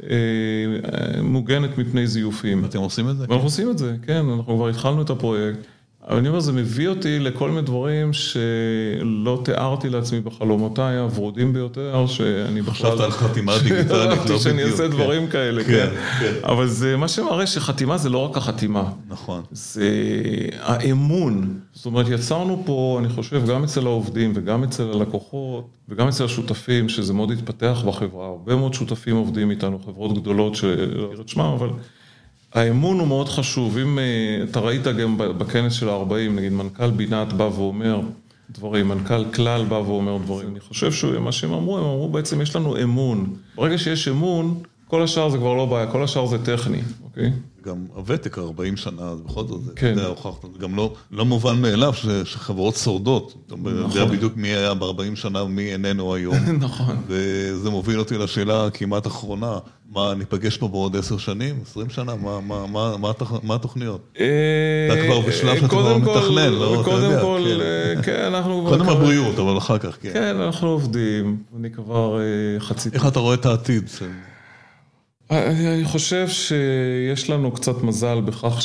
מוגנת מפני זיופים. אתם עושים את זה? ואנחנו עושים את זה, כן, אנחנו כבר התחלנו את הפרויקט. אבל אני אומר, זה מביא אותי לכל מיני דברים שלא תיארתי לעצמי בחלומותיי, הוורודים ביותר, שאני בכלל... חשבת על חתימה דיגיטלית, לא בדיוק. שאני אעשה דברים כאלה, כן. אבל זה מה שמראה שחתימה זה לא רק החתימה. נכון. זה האמון. זאת אומרת, יצרנו פה, אני חושב, גם אצל העובדים וגם אצל הלקוחות, וגם אצל השותפים, שזה מאוד התפתח בחברה. הרבה מאוד שותפים עובדים איתנו, חברות גדולות שלא אראה את שמם, אבל... האמון הוא מאוד חשוב, אם אתה ראית גם בכנס של ה-ארבעים, נגיד מנכ"ל בינת בא ואומר דברים, מנכ"ל כלל בא ואומר דברים, אני חושב שמה שהם אמרו, הם אמרו בעצם יש לנו אמון, ברגע שיש אמון, כל השאר זה כבר לא בעיה, כל השאר זה טכני, אוקיי? גם הוותק ארבעים שנה, אז בכל זאת, כן. זה הוכחת, גם לא, לא מובן מאליו ש, שחברות שורדות, אתה יודע בדיוק מי היה ב-ארבעים שנה ומי איננו היום. נכון. וזה מוביל אותי לשאלה כמעט אחרונה, מה, ניפגש פה בעוד עשר שנים, עשרים שנה, מה, מה, מה, מה, מה התוכניות? אתה כבר בשלב שאתה כבר מתכנן, לא? קודם כל, כן, אנחנו... קודם הבריאות, אבל אחר כך, כן. כן, אנחנו עובדים, אני כבר חצי... איך אתה רואה את העתיד? אני חושב שיש לנו קצת מזל בכך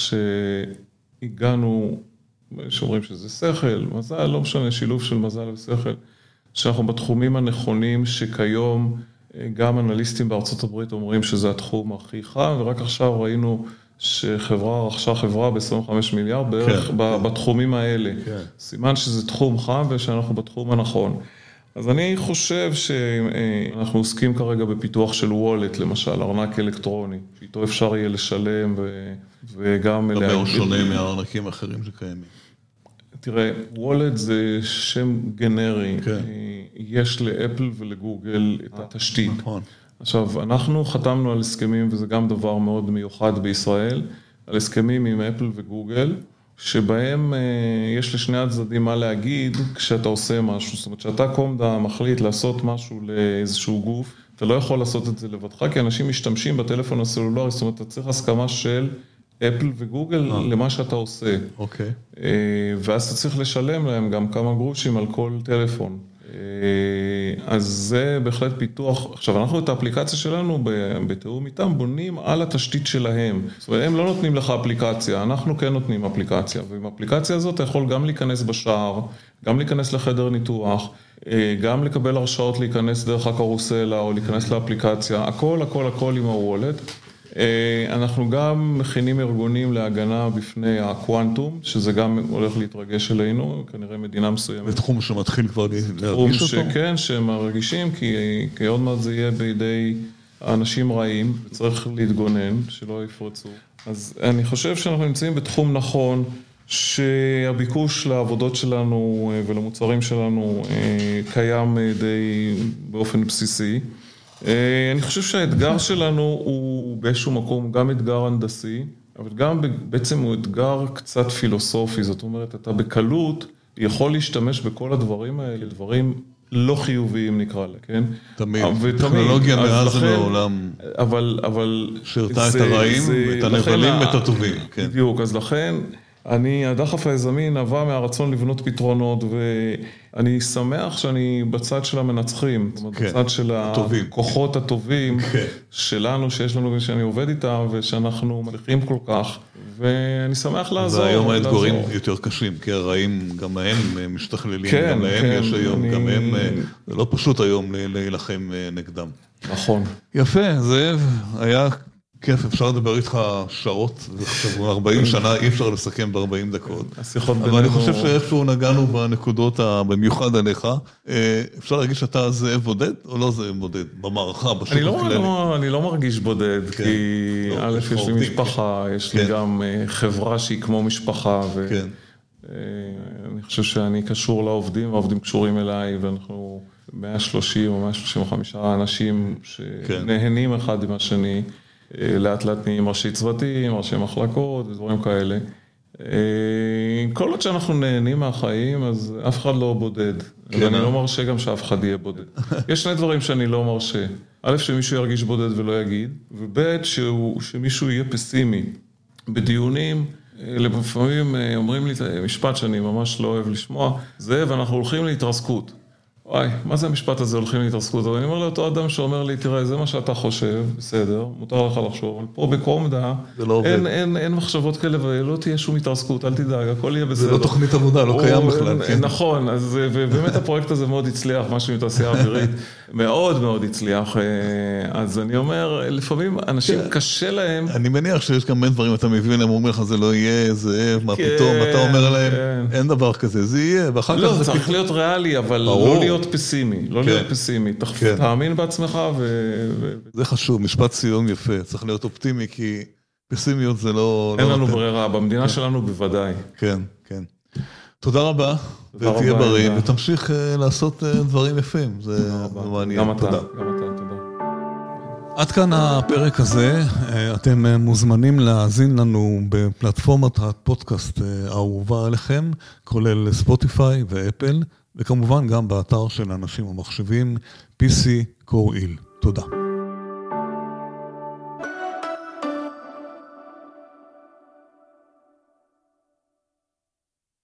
שהגענו, שאומרים שזה שכל, מזל, לא משנה, שילוב של מזל ושכל, שאנחנו בתחומים הנכונים שכיום גם אנליסטים בארצות הברית אומרים שזה התחום הכי חם, ורק עכשיו ראינו שחברה רכשה חברה ב-עשרים וחמישה מיליארד בערך כן, בתחומים האלה. כן. סימן שזה תחום חם ושאנחנו בתחום הנכון. אז אני חושב שאנחנו עוסקים כרגע בפיתוח של וולט, למשל, ארנק אלקטרוני, שאיתו אפשר יהיה לשלם ו... וגם... הרבה הוא שונה מהארנקים האחרים שקיימים. תראה, וולט זה שם גנרי. כן. יש לאפל ולגוגל את התשתית. נכון. עכשיו, אנחנו חתמנו על הסכמים, וזה גם דבר מאוד מיוחד בישראל, על הסכמים עם אפל וגוגל, שבהם יש לשני הצדדים מה להגיד כשאתה עושה משהו. זאת אומרת, שאתה קומדה מחליט לעשות משהו לאיזשהו גוף, אתה לא יכול לעשות את זה לבדך, כי אנשים משתמשים בטלפון הסלולרי, זאת אומרת, אתה צריך הסכמה של אפל וגוגל למה שאתה עושה. אוקיי. ואז אתה צריך לשלם להם גם כמה גרושים על כל טלפון. אז זה בהחלט פיתוח. עכשיו, אנחנו את האפליקציה שלנו בתיאום איתם בונים על התשתית שלהם. זאת אומרת, הם לא נותנים לך אפליקציה, אנחנו כן נותנים אפליקציה. ועם האפליקציה הזאת אתה יכול גם להיכנס בשער, גם להיכנס לחדר ניתוח, גם לקבל הרשאות להיכנס דרך הקרוסלה או להיכנס לאפליקציה. הכל, הכל, הכל עם הוולט. אנחנו גם מכינים ארגונים להגנה בפני הקוונטום, שזה גם הולך להתרגש אלינו, כנראה מדינה מסוימת. זה תחום שמתחיל כבר להרגיש אותו? כן, שהם מרגישים, כי, כי עוד מעט זה יהיה בידי האנשים רעים, וצריך להתגונן, שלא יפרצו. אז אני חושב שאנחנו נמצאים בתחום נכון, שהביקוש לעבודות שלנו ולמוצרים שלנו קיים די באופן בסיסי. אני חושב שהאתגר שלנו הוא באיזשהו מקום גם אתגר הנדסי, אבל גם בעצם הוא אתגר קצת פילוסופי, זאת אומרת, אתה בקלות יכול להשתמש בכל הדברים האלה, דברים לא חיוביים נקרא לה, כן? תמיד, טכנולוגיה מאז ומעולם אבל, אבל שרתה את הרעים, את הנבלים ואת הטובים. בדיוק, אז לכן אני, הדחף היזמי נבע מהרצון לבנות פתרונות, ואני שמח שאני בצד של המנצחים, כן, בצד של הטובים. הכוחות הטובים כן. שלנו, שיש לנו ושאני עובד איתם, ושאנחנו מצליחים כל כך, ואני שמח לעזור. והיום האתגרים יותר קשים, כי הרעים גם הם משתכללים, כן, גם להם כן, יש היום, אני... גם הם, זה לא פשוט היום להילחם נגדם. נכון. יפה, זאב, היה... כיף, אפשר לדבר איתך שעות, ארבעים שנה אי אפשר לסכם ב-ארבעים דקות. אבל אני חושב שאיפשהו נגענו בנקודות במיוחד עליך. אפשר להגיד שאתה זאב בודד או לא זאב בודד במערכה, בשוק הכללי? אני לא מרגיש בודד, כי א', יש לי משפחה, יש לי גם חברה שהיא כמו משפחה, ואני חושב שאני קשור לעובדים, והעובדים קשורים אליי, ואנחנו מאה ושלושים או מאה שלושים וחמישה אנשים שנהנים אחד עם השני, לאט לאט נהיים ראשי צוותים, ראשי מחלקות ודברים כאלה. כל עוד שאנחנו נהנים מהחיים, אז אף אחד לא בודד. ואני לא מרשה גם שאף אחד יהיה בודד. יש שני דברים שאני לא מרשה. א', שמישהו ירגיש בודד ולא יגיד, וב', שמישהו יהיה פסימי. בדיונים, לפעמים אומרים לי משפט שאני ממש לא אוהב לשמוע, זה ואנחנו הולכים להתרסקות. וואי, מה זה המשפט הזה, הולכים להתרסקות? אני אומר לאותו אדם שאומר לי, תראה, זה מה שאתה חושב, בסדר, מותר לך לחשוב, אבל פה בקומדה, לא אין, אין, אין מחשבות כאלה, ולא תהיה שום התרסקות, אל תדאג, הכל יהיה בסדר. זה לא תוכנית עבודה, לא קיים בכלל. כן. נכון, אז, ובאמת הפרויקט הזה מאוד הצליח, משהו עם תעשייה אווירית, מאוד מאוד הצליח, אז אני אומר, לפעמים אנשים קשה להם. אני מניח שיש גם בין דברים, אתה מבין, הם אומר לך, זה לא יהיה, זה, מה פתאום, אתה אומר להם, אין דבר כזה, זה יהיה, ואחר כך לא, צריך להיות ריאלי, אבל לא להיות פסימי, לא להיות פסימי, תאמין בעצמך ו... זה חשוב, משפט סיום יפה, צריך להיות אופטימי, כי פסימיות זה לא... אין לנו ברירה, במדינה שלנו בוודאי. כן, כן. תודה רבה, ותהיה בריא, ותמשיך לעשות דברים יפים, זה מעניין. גם אתה, גם אתה, תודה. עד כאן הפרק הזה, אתם מוזמנים להאזין לנו בפלטפורמת הפודקאסט האהובה עליכם, כולל ספוטיפיי ואפל, וכמובן גם באתר של אנשים ומחשבים, פי סי קו איל. תודה.